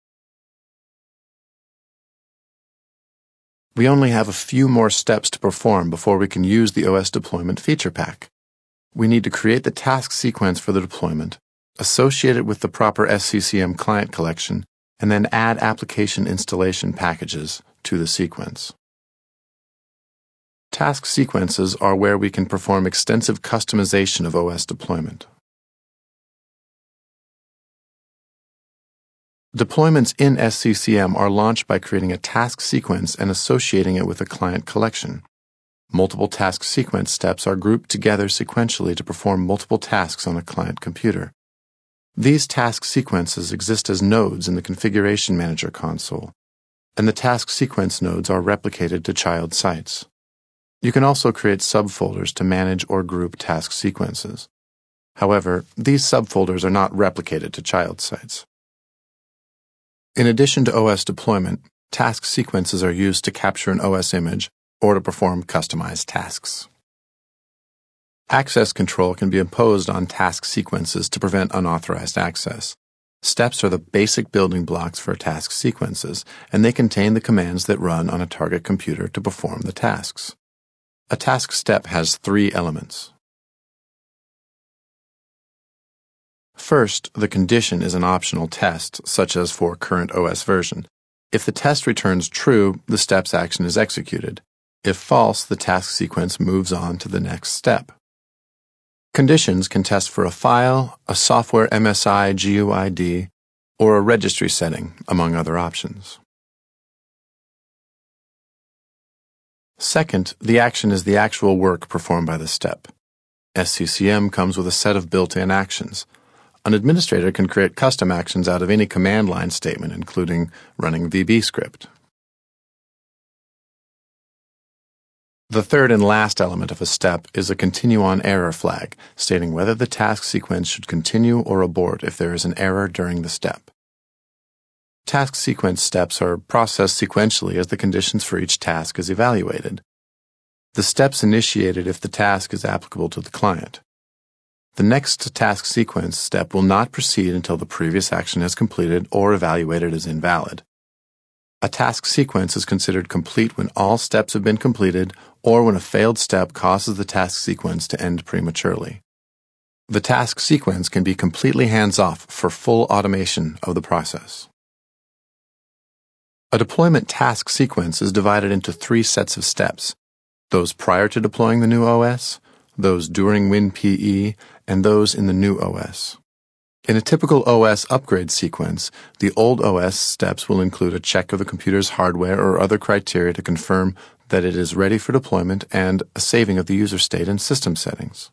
We only have a few more steps to perform before we can use the O S Deployment feature pack. We need to create the task sequence for the deployment, associate it with the proper S C C M client collection, and then add application installation packages to the sequence. Task sequences are where we can perform extensive customization of O S deployment. Deployments in S C C M are launched by creating a task sequence and associating it with a client collection. Multiple task sequence steps are grouped together sequentially to perform multiple tasks on a client computer. These task sequences exist as nodes in the Configuration Manager console, and the task sequence nodes are replicated to child sites. You can also create subfolders to manage or group task sequences. However, these subfolders are not replicated to child sites. In addition to O S deployment, task sequences are used to capture an O S image or to perform customized tasks. Access control can be imposed on task sequences to prevent unauthorized access. Steps are the basic building blocks for task sequences, and they contain the commands that run on a target computer to perform the tasks. A task step has three elements. First, the condition is an optional test, such as for current O S version. If the test returns true, the step's action is executed. If false, the task sequence moves on to the next step. Conditions can test for a file, a software M S I G U I D, or a registry setting, among other options. Second, the action is the actual work performed by the step. S C C M comes with a set of built-in actions. An administrator can create custom actions out of any command line statement, including running V B script. The third and last element of a step is a continue-on error flag, stating whether the task sequence should continue or abort if there is an error during the step. Task sequence steps are processed sequentially as the conditions for each task is evaluated. The steps initiated if the task is applicable to the client. The next task sequence step will not proceed until the previous action is completed or evaluated as invalid. A task sequence is considered complete when all steps have been completed or when a failed step causes the task sequence to end prematurely. The task sequence can be completely hands-off for full automation of the process. A deployment task sequence is divided into three sets of steps: those prior to deploying the new O S, those during WinPE, and those in the new O S. In a typical O S upgrade sequence, the old O S steps will include a check of the computer's hardware or other criteria to confirm that it is ready for deployment and a saving of the user state and system settings.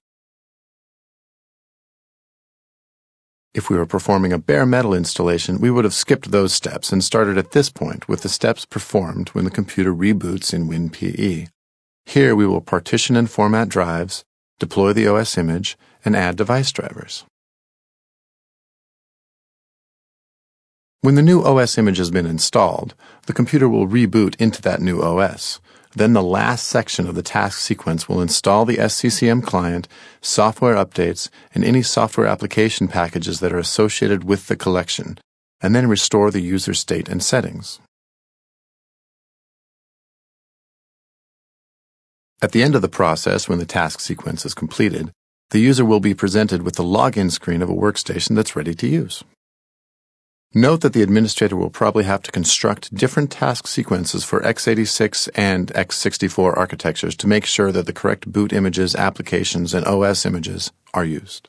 If we were performing a bare metal installation, we would have skipped those steps and started at this point with the steps performed when the computer reboots in WinPE. Here we will partition and format drives, deploy the O S image, and add device drivers. When the new O S image has been installed, the computer will reboot into that new O S. Then the last section of the task sequence will install the S C C M client, software updates, and any software application packages that are associated with the collection, and then restore the user state and settings. At the end of the process, when the task sequence is completed, the user will be presented with the login screen of a workstation that's ready to use. Note that the administrator will probably have to construct different task sequences for x eighty-six and x sixty-four architectures to make sure that the correct boot images, applications, and O S images are used.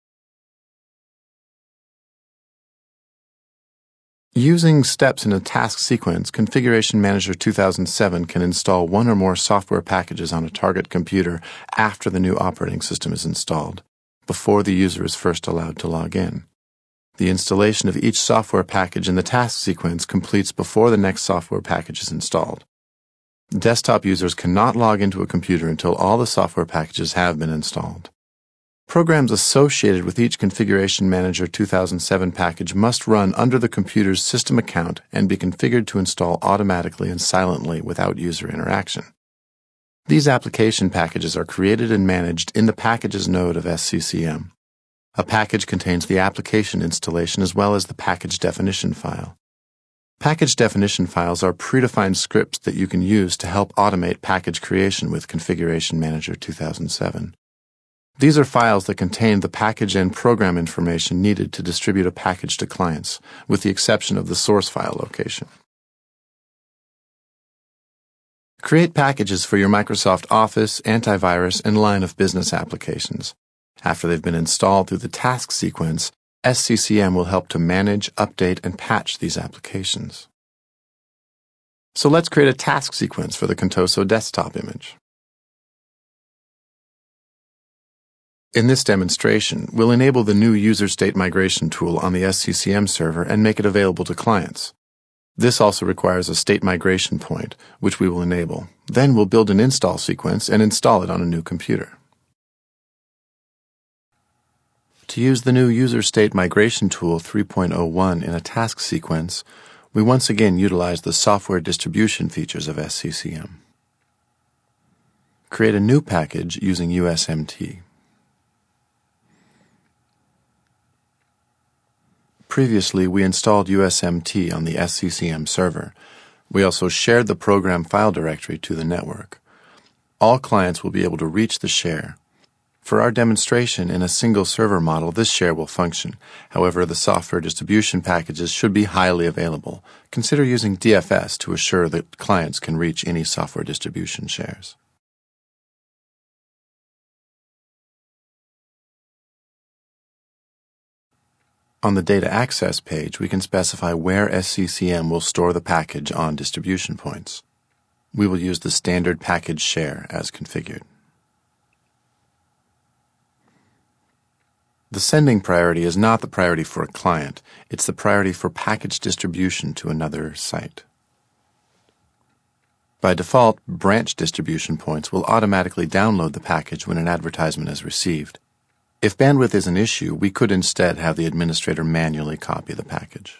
Using steps in a task sequence, Configuration Manager two thousand seven can install one or more software packages on a target computer after the new operating system is installed, before the user is first allowed to log in. The installation of each software package in the task sequence completes before the next software package is installed. Desktop users cannot log into a computer until all the software packages have been installed. Programs associated with each Configuration Manager two thousand seven package must run under the computer's system account and be configured to install automatically and silently without user interaction. These application packages are created and managed in the Packages node of S C C M. A package contains the application installation as well as the package definition file. Package definition files are predefined scripts that you can use to help automate package creation with Configuration Manager two thousand seven. These are files that contain the package and program information needed to distribute a package to clients, with the exception of the source file location. Create packages for your Microsoft Office, antivirus, and line of business applications. After they've been installed through the task sequence, S C C M will help to manage, update, and patch these applications. So let's create a task sequence for the Contoso desktop image. In this demonstration, we'll enable the new user state migration tool on the S C C M server and make it available to clients. This also requires a state migration point, which we will enable. Then we'll build an install sequence and install it on a new computer. To use the new User State Migration Tool three point oh one in a task sequence, we once again utilize the software distribution features of S C C M. Create a new package using U S M T. Previously, we installed U S M T on the S C C M server. We also shared the program file directory to the network. All clients will be able to reach the share. For our demonstration in a single server model, this share will function. However, the software distribution packages should be highly available. Consider using D F S to assure that clients can reach any software distribution shares. On the Data Access page, we can specify where S C C M will store the package on distribution points. We will use the standard package share as configured. The sending priority is not the priority for a client, it's the priority for package distribution to another site. By default, branch distribution points will automatically download the package when an advertisement is received. If bandwidth is an issue, we could instead have the administrator manually copy the package.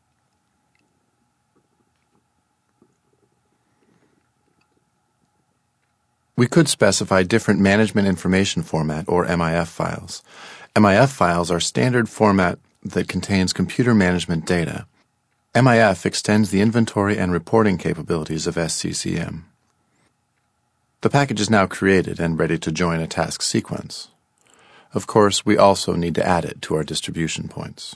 We could specify different management information format or M I F files. M I F files are standard format that contains computer management data. M I F extends the inventory and reporting capabilities of S C C M. The package is now created and ready to join a task sequence. Of course, we also need to add it to our distribution points.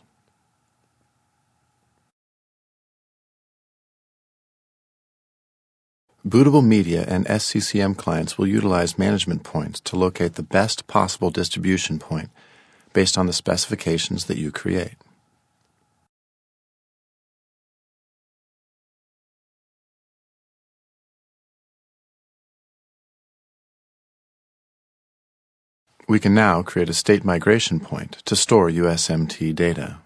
Bootable Media and S C C M clients will utilize management points to locate the best possible distribution point based on the specifications that you create. We can now create a state migration point to store U S M T data.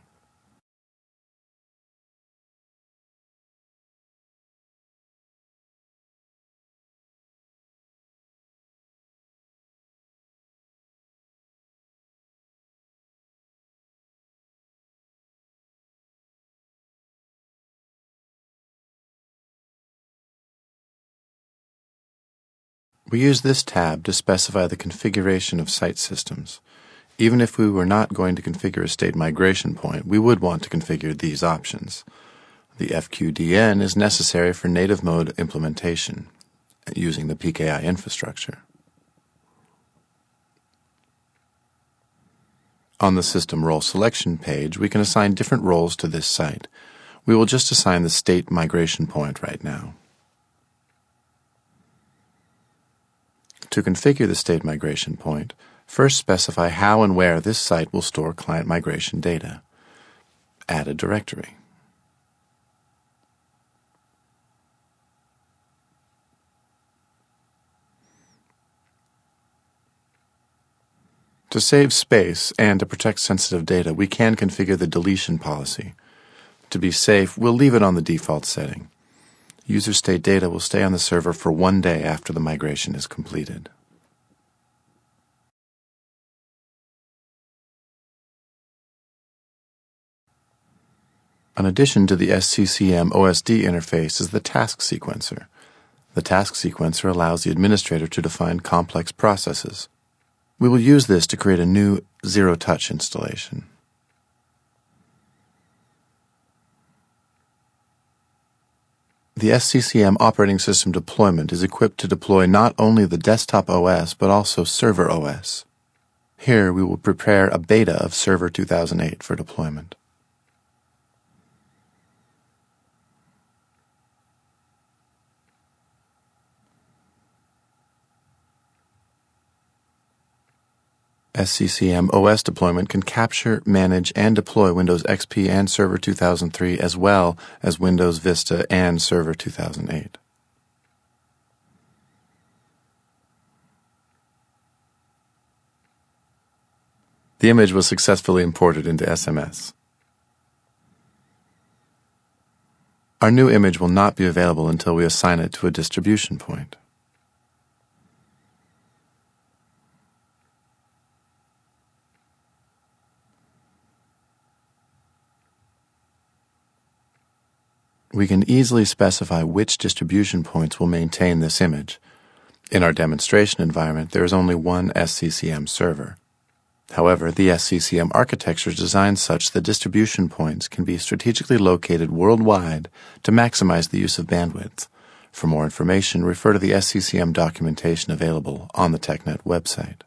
We use this tab to specify the configuration of site systems. Even if we were not going to configure a state migration point, we would want to configure these options. The F Q D N is necessary for native mode implementation using the P K I infrastructure. On the System Role Selection page, we can assign different roles to this site. We will just assign the state migration point right now. To configure the state migration point, first specify how and where this site will store client migration data. Add a directory. To save space and to protect sensitive data, we can configure the deletion policy. To be safe, we'll leave it on the default setting. User state data will stay on the server for one day after the migration is completed. In addition to the S C C M O S D interface is the task sequencer. The task sequencer allows the administrator to define complex processes. We will use this to create a new zero-touch installation. The S C C M operating system deployment is equipped to deploy not only the desktop O S but also server O S. Here we will prepare a beta of Server two thousand eight for deployment. S C C M O S deployment can capture, manage, and deploy Windows X P and Server two thousand three as well as Windows Vista and Server two thousand eight. The image was successfully imported into S M S. Our new image will not be available until we assign it to a distribution point. We can easily specify which distribution points will maintain this image. In our demonstration environment, there is only one S C C M server. However, the S C C M architecture is designed such that distribution points can be strategically located worldwide to maximize the use of bandwidth. For more information, refer to the S C C M documentation available on the TechNet website.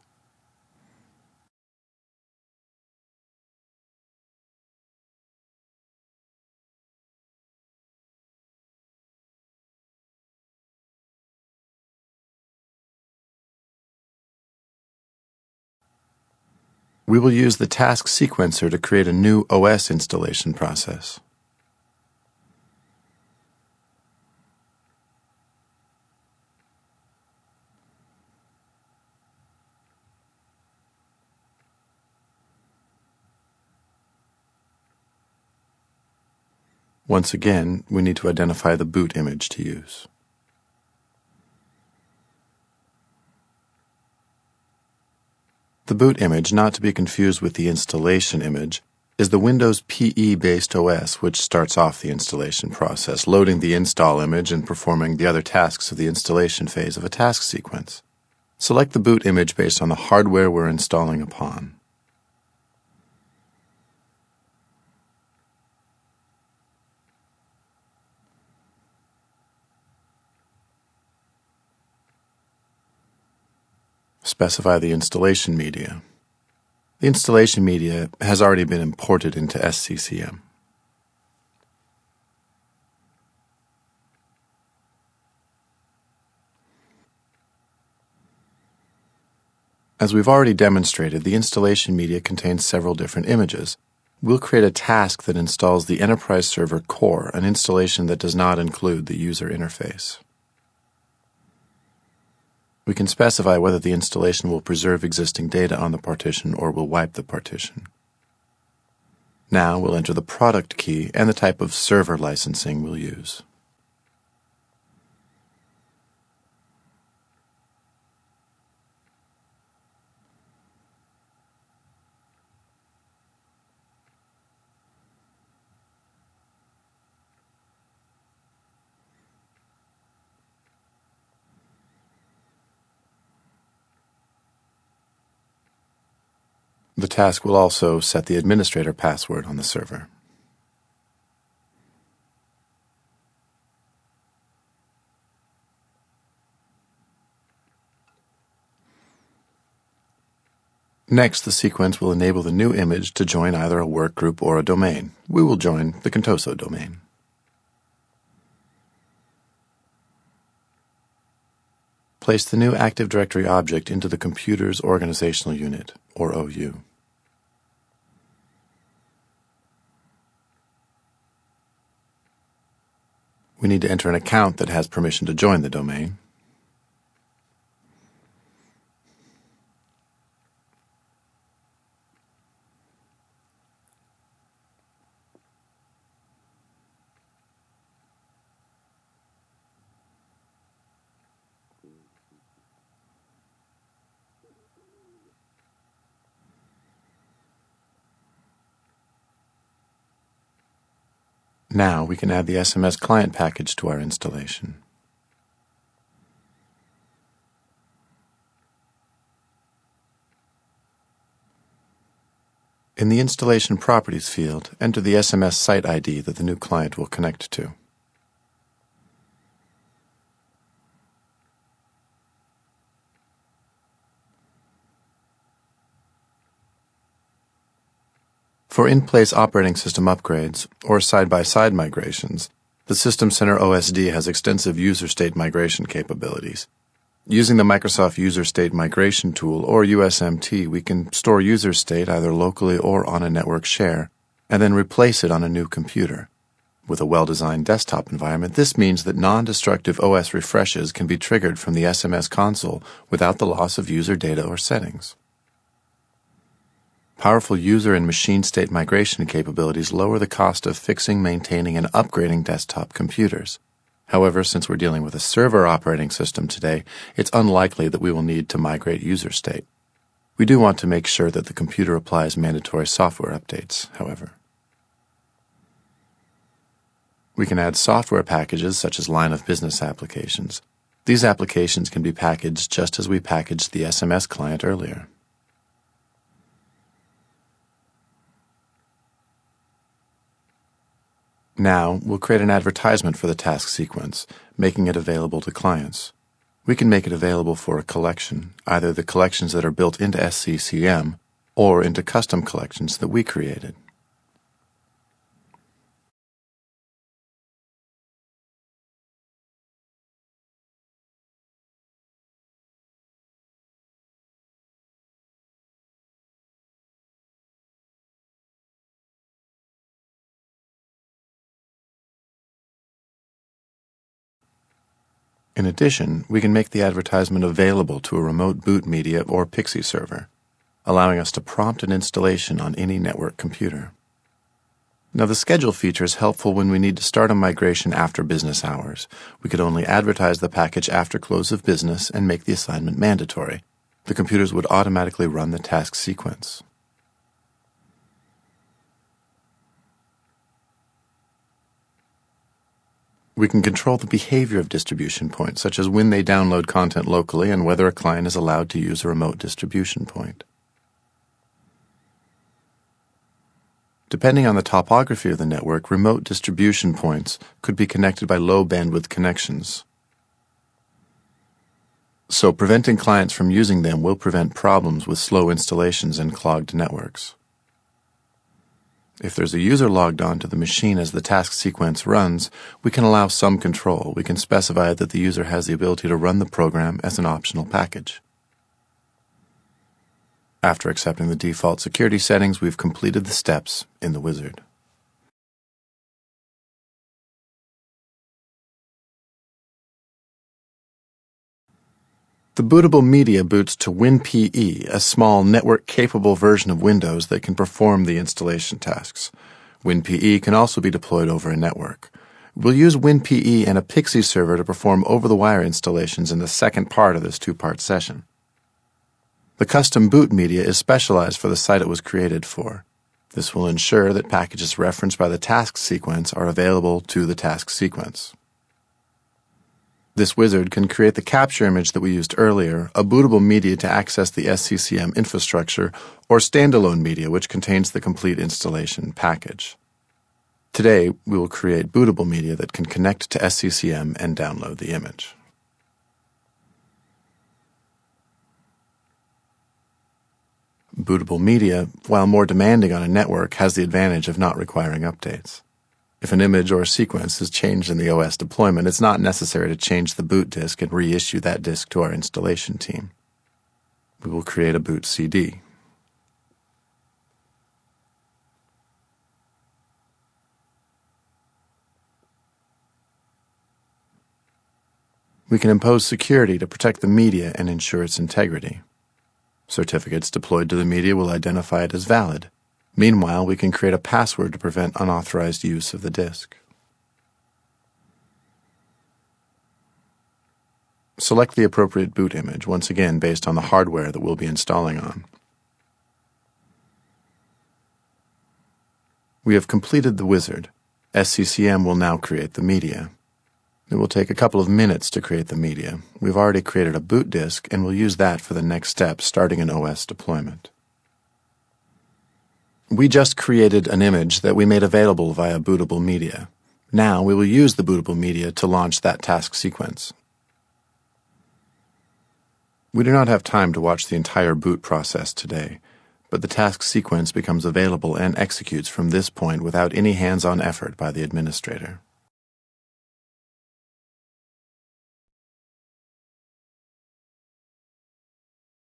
We will use the task sequencer to create a new O S installation process. Once again, we need to identify the boot image to use. The boot image, not to be confused with the installation image, is the Windows P E-based O S which starts off the installation process, loading the install image and performing the other tasks of the installation phase of a task sequence. Select the boot image based on the hardware we're installing upon. Specify the installation media. The installation media has already been imported into S C C M. As we've already demonstrated, the installation media contains several different images. We'll create a task that installs the Enterprise Server Core, an installation that does not include the user interface. We can specify whether the installation will preserve existing data on the partition or will wipe the partition. Now we'll enter the product key and the type of server licensing we'll use. The task will also set the administrator password on the server. Next, the sequence will enable the new image to join either a workgroup or a domain. We will join the Contoso domain. Place the new Active Directory object into the computer's organizational unit, or O U. We need to enter an account that has permission to join the domain. Now we can add the S M S client package to our installation. In the Installation Properties field, enter the S M S site I D that the new client will connect to. For in-place operating system upgrades or side-by-side migrations, the System Center O S D has extensive user state migration capabilities. Using the Microsoft User State Migration Tool, or U S M T, we can store user state either locally or on a network share, and then replace it on a new computer. With a well-designed desktop environment, this means that non-destructive O S refreshes can be triggered from the S M S console without the loss of user data or settings. Powerful user and machine state migration capabilities lower the cost of fixing, maintaining, and upgrading desktop computers. However, since we're dealing with a server operating system today, it's unlikely that we will need to migrate user state. We do want to make sure that the computer applies mandatory software updates, however. We can add software packages such as line of business applications. These applications can be packaged just as we packaged the S M S client earlier. Now, we'll create an advertisement for the task sequence, making it available to clients. We can make it available for a collection, either the collections that are built into S C C M or into custom collections that we created. In addition, we can make the advertisement available to a remote boot media or Pixie server, allowing us to prompt an installation on any network computer. Now, the schedule feature is helpful when we need to start a migration after business hours. We could only advertise the package after close of business and make the assignment mandatory. The computers would automatically run the task sequence. We can control the behavior of distribution points, such as when they download content locally and whether a client is allowed to use a remote distribution point. Depending on the topography of the network, remote distribution points could be connected by low bandwidth connections. So preventing clients from using them will prevent problems with slow installations and clogged networks. If there's a user logged on to the machine as the task sequence runs, we can allow some control. We can specify that the user has the ability to run the program as an optional package. After accepting the default security settings, we've completed the steps in the wizard. The bootable media boots to WinPE, a small network-capable version of Windows that can perform the installation tasks. WinPE can also be deployed over a network. We'll use WinPE and a Pixie server to perform over-the-wire installations in the second part of this two-part session. The custom boot media is specialized for the site it was created for. This will ensure that packages referenced by the task sequence are available to the task sequence. This wizard can create the capture image that we used earlier, a bootable media to access the S C C M infrastructure, or standalone media which contains the complete installation package. Today, we will create bootable media that can connect to S C C M and download the image. Bootable media, while more demanding on a network, has the advantage of not requiring updates. If an image or a sequence is changed in the O S deployment, it's not necessary to change the boot disk and reissue that disk to our installation team. We will create a boot C D. We can impose security to protect the media and ensure its integrity. Certificates deployed to the media will identify it as valid. Meanwhile, we can create a password to prevent unauthorized use of the disk. Select the appropriate boot image, once again based on the hardware that we'll be installing on. We have completed the wizard. S C C M will now create the media. It will take a couple of minutes to create the media. We've already created a boot disk, and we'll use that for the next step, starting an O S deployment. We just created an image that we made available via bootable media. Now we will use the bootable media to launch that task sequence. We do not have time to watch the entire boot process today, but the task sequence becomes available and executes from this point without any hands-on effort by the administrator.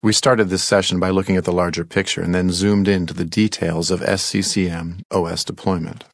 We started this session by looking at the larger picture and then zoomed into the details of S C C M O S deployment.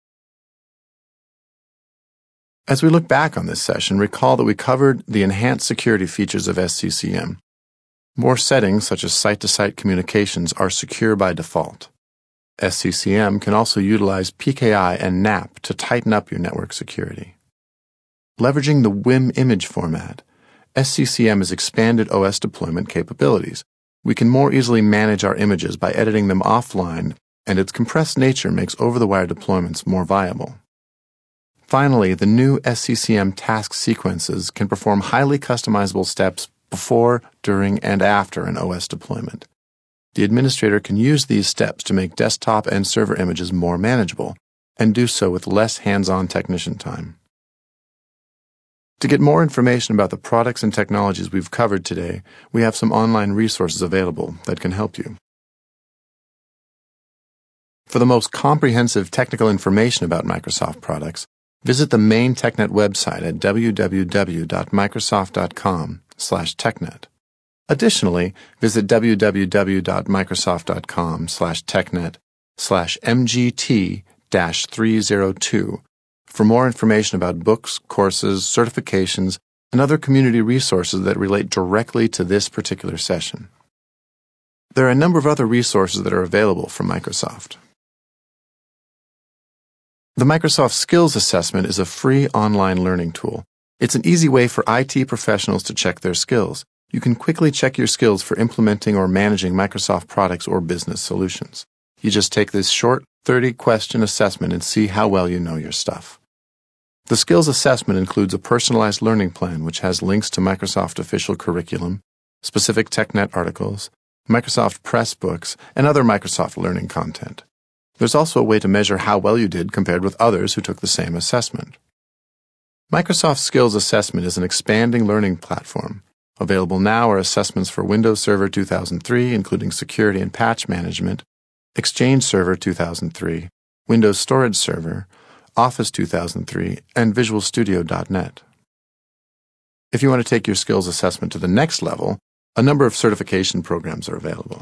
As we look back on this session, recall that we covered the enhanced security features of S C C M. More settings, such as site-to-site communications, are secure by default. S C C M can also utilize P K I and N A P to tighten up your network security. Leveraging the W I M image format, S C C M has expanded O S deployment capabilities. We can more easily manage our images by editing them offline, and its compressed nature makes over-the-wire deployments more viable. Finally, the new S C C M task sequences can perform highly customizable steps before, during, and after an O S deployment. The administrator can use these steps to make desktop and server images more manageable, and do so with less hands-on technician time. To get more information about the products and technologies we've covered today, we have some online resources available that can help you. For the most comprehensive technical information about Microsoft products, visit the main TechNet website at w w w dot microsoft dot com slash technet. Additionally, visit w w w dot microsoft dot com slash technet slash m g t dash three oh two for more information about books, courses, certifications, and other community resources that relate directly to this particular session. There are a number of other resources that are available from Microsoft. The Microsoft Skills Assessment is a free online learning tool. It's an easy way for I T professionals to check their skills. You can quickly check your skills for implementing or managing Microsoft products or business solutions. You just take this short thirty-question assessment and see how well you know your stuff. The skills assessment includes a personalized learning plan which has links to Microsoft official curriculum, specific TechNet articles, Microsoft Press books, and other Microsoft learning content. There's also a way to measure how well you did compared with others who took the same assessment. Microsoft Skills Assessment is an expanding learning platform. Available now are assessments for Windows Server two thousand three, including security and patch management, Exchange Server two thousand three, Windows Storage Server, Office two thousand three, and Visual Studio dot net. If you want to take your skills assessment to the next level, a number of certification programs are available.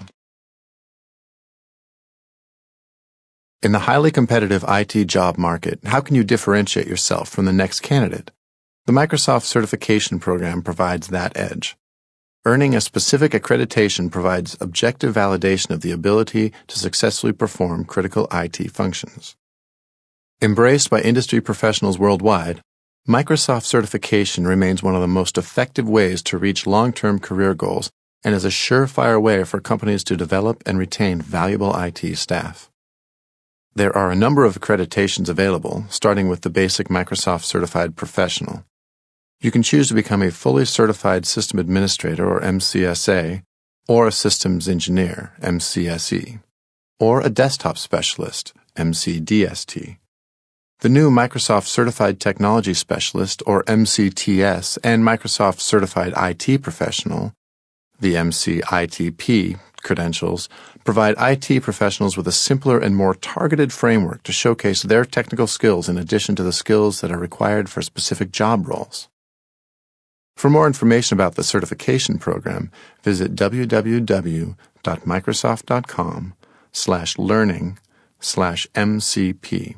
In the highly competitive I T job market, how can you differentiate yourself from the next candidate? The Microsoft Certification Program provides that edge. Earning a specific accreditation provides objective validation of the ability to successfully perform critical I T functions. Embraced by industry professionals worldwide, Microsoft certification remains one of the most effective ways to reach long-term career goals and is a surefire way for companies to develop and retain valuable I T staff. There are a number of accreditations available, starting with the basic Microsoft Certified Professional. You can choose to become a fully certified system administrator, or M C S A, or a systems engineer, M C S E, or a desktop specialist, M C D S T. The new Microsoft Certified Technology Specialist, or M C T S, and Microsoft Certified I T Professional, the M C I T P, credentials provide I T professionals with a simpler and more targeted framework to showcase their technical skills in addition to the skills that are required for specific job roles. For more information about the certification program, visit w w w dot microsoft dot com slash learning slash M C P.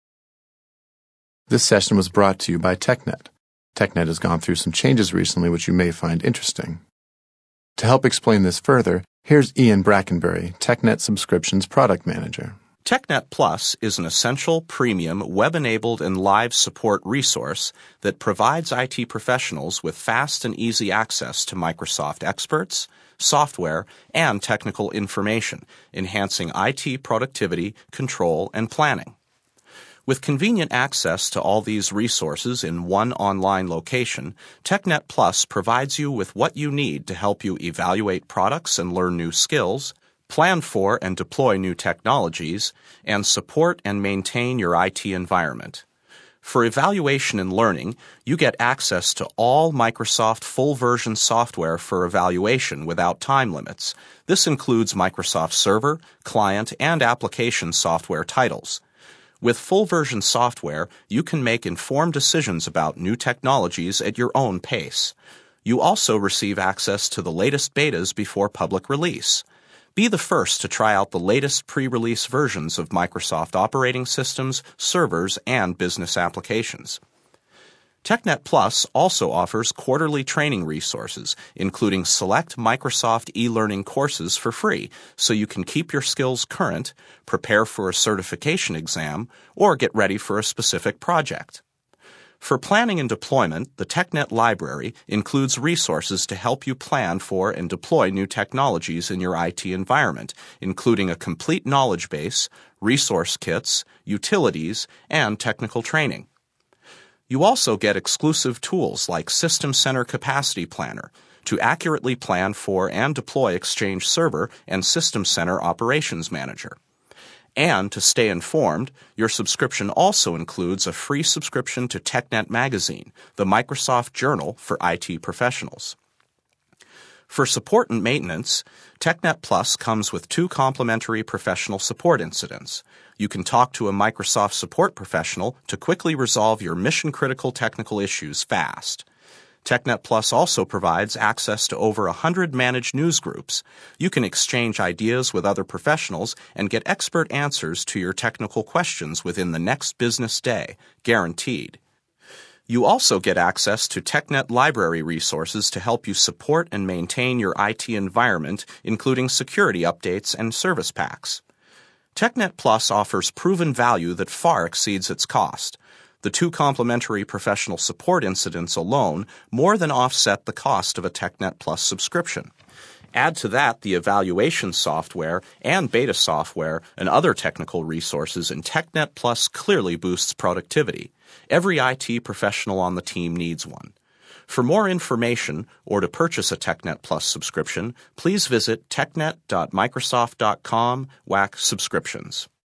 This session was brought to you by TechNet. TechNet has gone through some changes recently which you may find interesting. To help explain this further, here's Ian Brackenbury, TechNet Subscriptions Product Manager. TechNet Plus is an essential, premium, web-enabled, and live support resource that provides I T professionals with fast and easy access to Microsoft experts, software, and technical information, enhancing I T productivity, control, and planning. With convenient access to all these resources in one online location, TechNet Plus provides you with what you need to help you evaluate products and learn new skills, plan for and deploy new technologies, and support and maintain your I T environment. For evaluation and learning, you get access to all Microsoft full-version software for evaluation without time limits. This includes Microsoft Server, client, and application software titles. With full-version software, you can make informed decisions about new technologies at your own pace. You also receive access to the latest betas before public release. Be the first to try out the latest pre-release versions of Microsoft operating systems, servers, and business applications. TechNet Plus also offers quarterly training resources, including select Microsoft e-learning courses for free, so you can keep your skills current, prepare for a certification exam, or get ready for a specific project. For planning and deployment, the TechNet Library includes resources to help you plan for and deploy new technologies in your I T environment, including a complete knowledge base, resource kits, utilities, and technical training. You also get exclusive tools like System Center Capacity Planner to accurately plan for and deploy Exchange Server and System Center Operations Manager. And to stay informed, your subscription also includes a free subscription to TechNet Magazine, the Microsoft journal for I T professionals. For support and maintenance, TechNet Plus comes with two complimentary professional support incidents. You can talk to a Microsoft support professional to quickly resolve your mission-critical technical issues fast. TechNet Plus also provides access to over one hundred managed news groups. You can exchange ideas with other professionals and get expert answers to your technical questions within the next business day, guaranteed. You also get access to TechNet Library resources to help you support and maintain your I T environment, including security updates and service packs. TechNet Plus offers proven value that far exceeds its cost. The two complimentary professional support incidents alone more than offset the cost of a TechNet Plus subscription. Add to that the evaluation software and beta software and other technical resources, and TechNet Plus clearly boosts productivity. Every I T professional on the team needs one. For more information or to purchase a TechNet Plus subscription, please visit technet dot microsoft dot com slash subscriptions.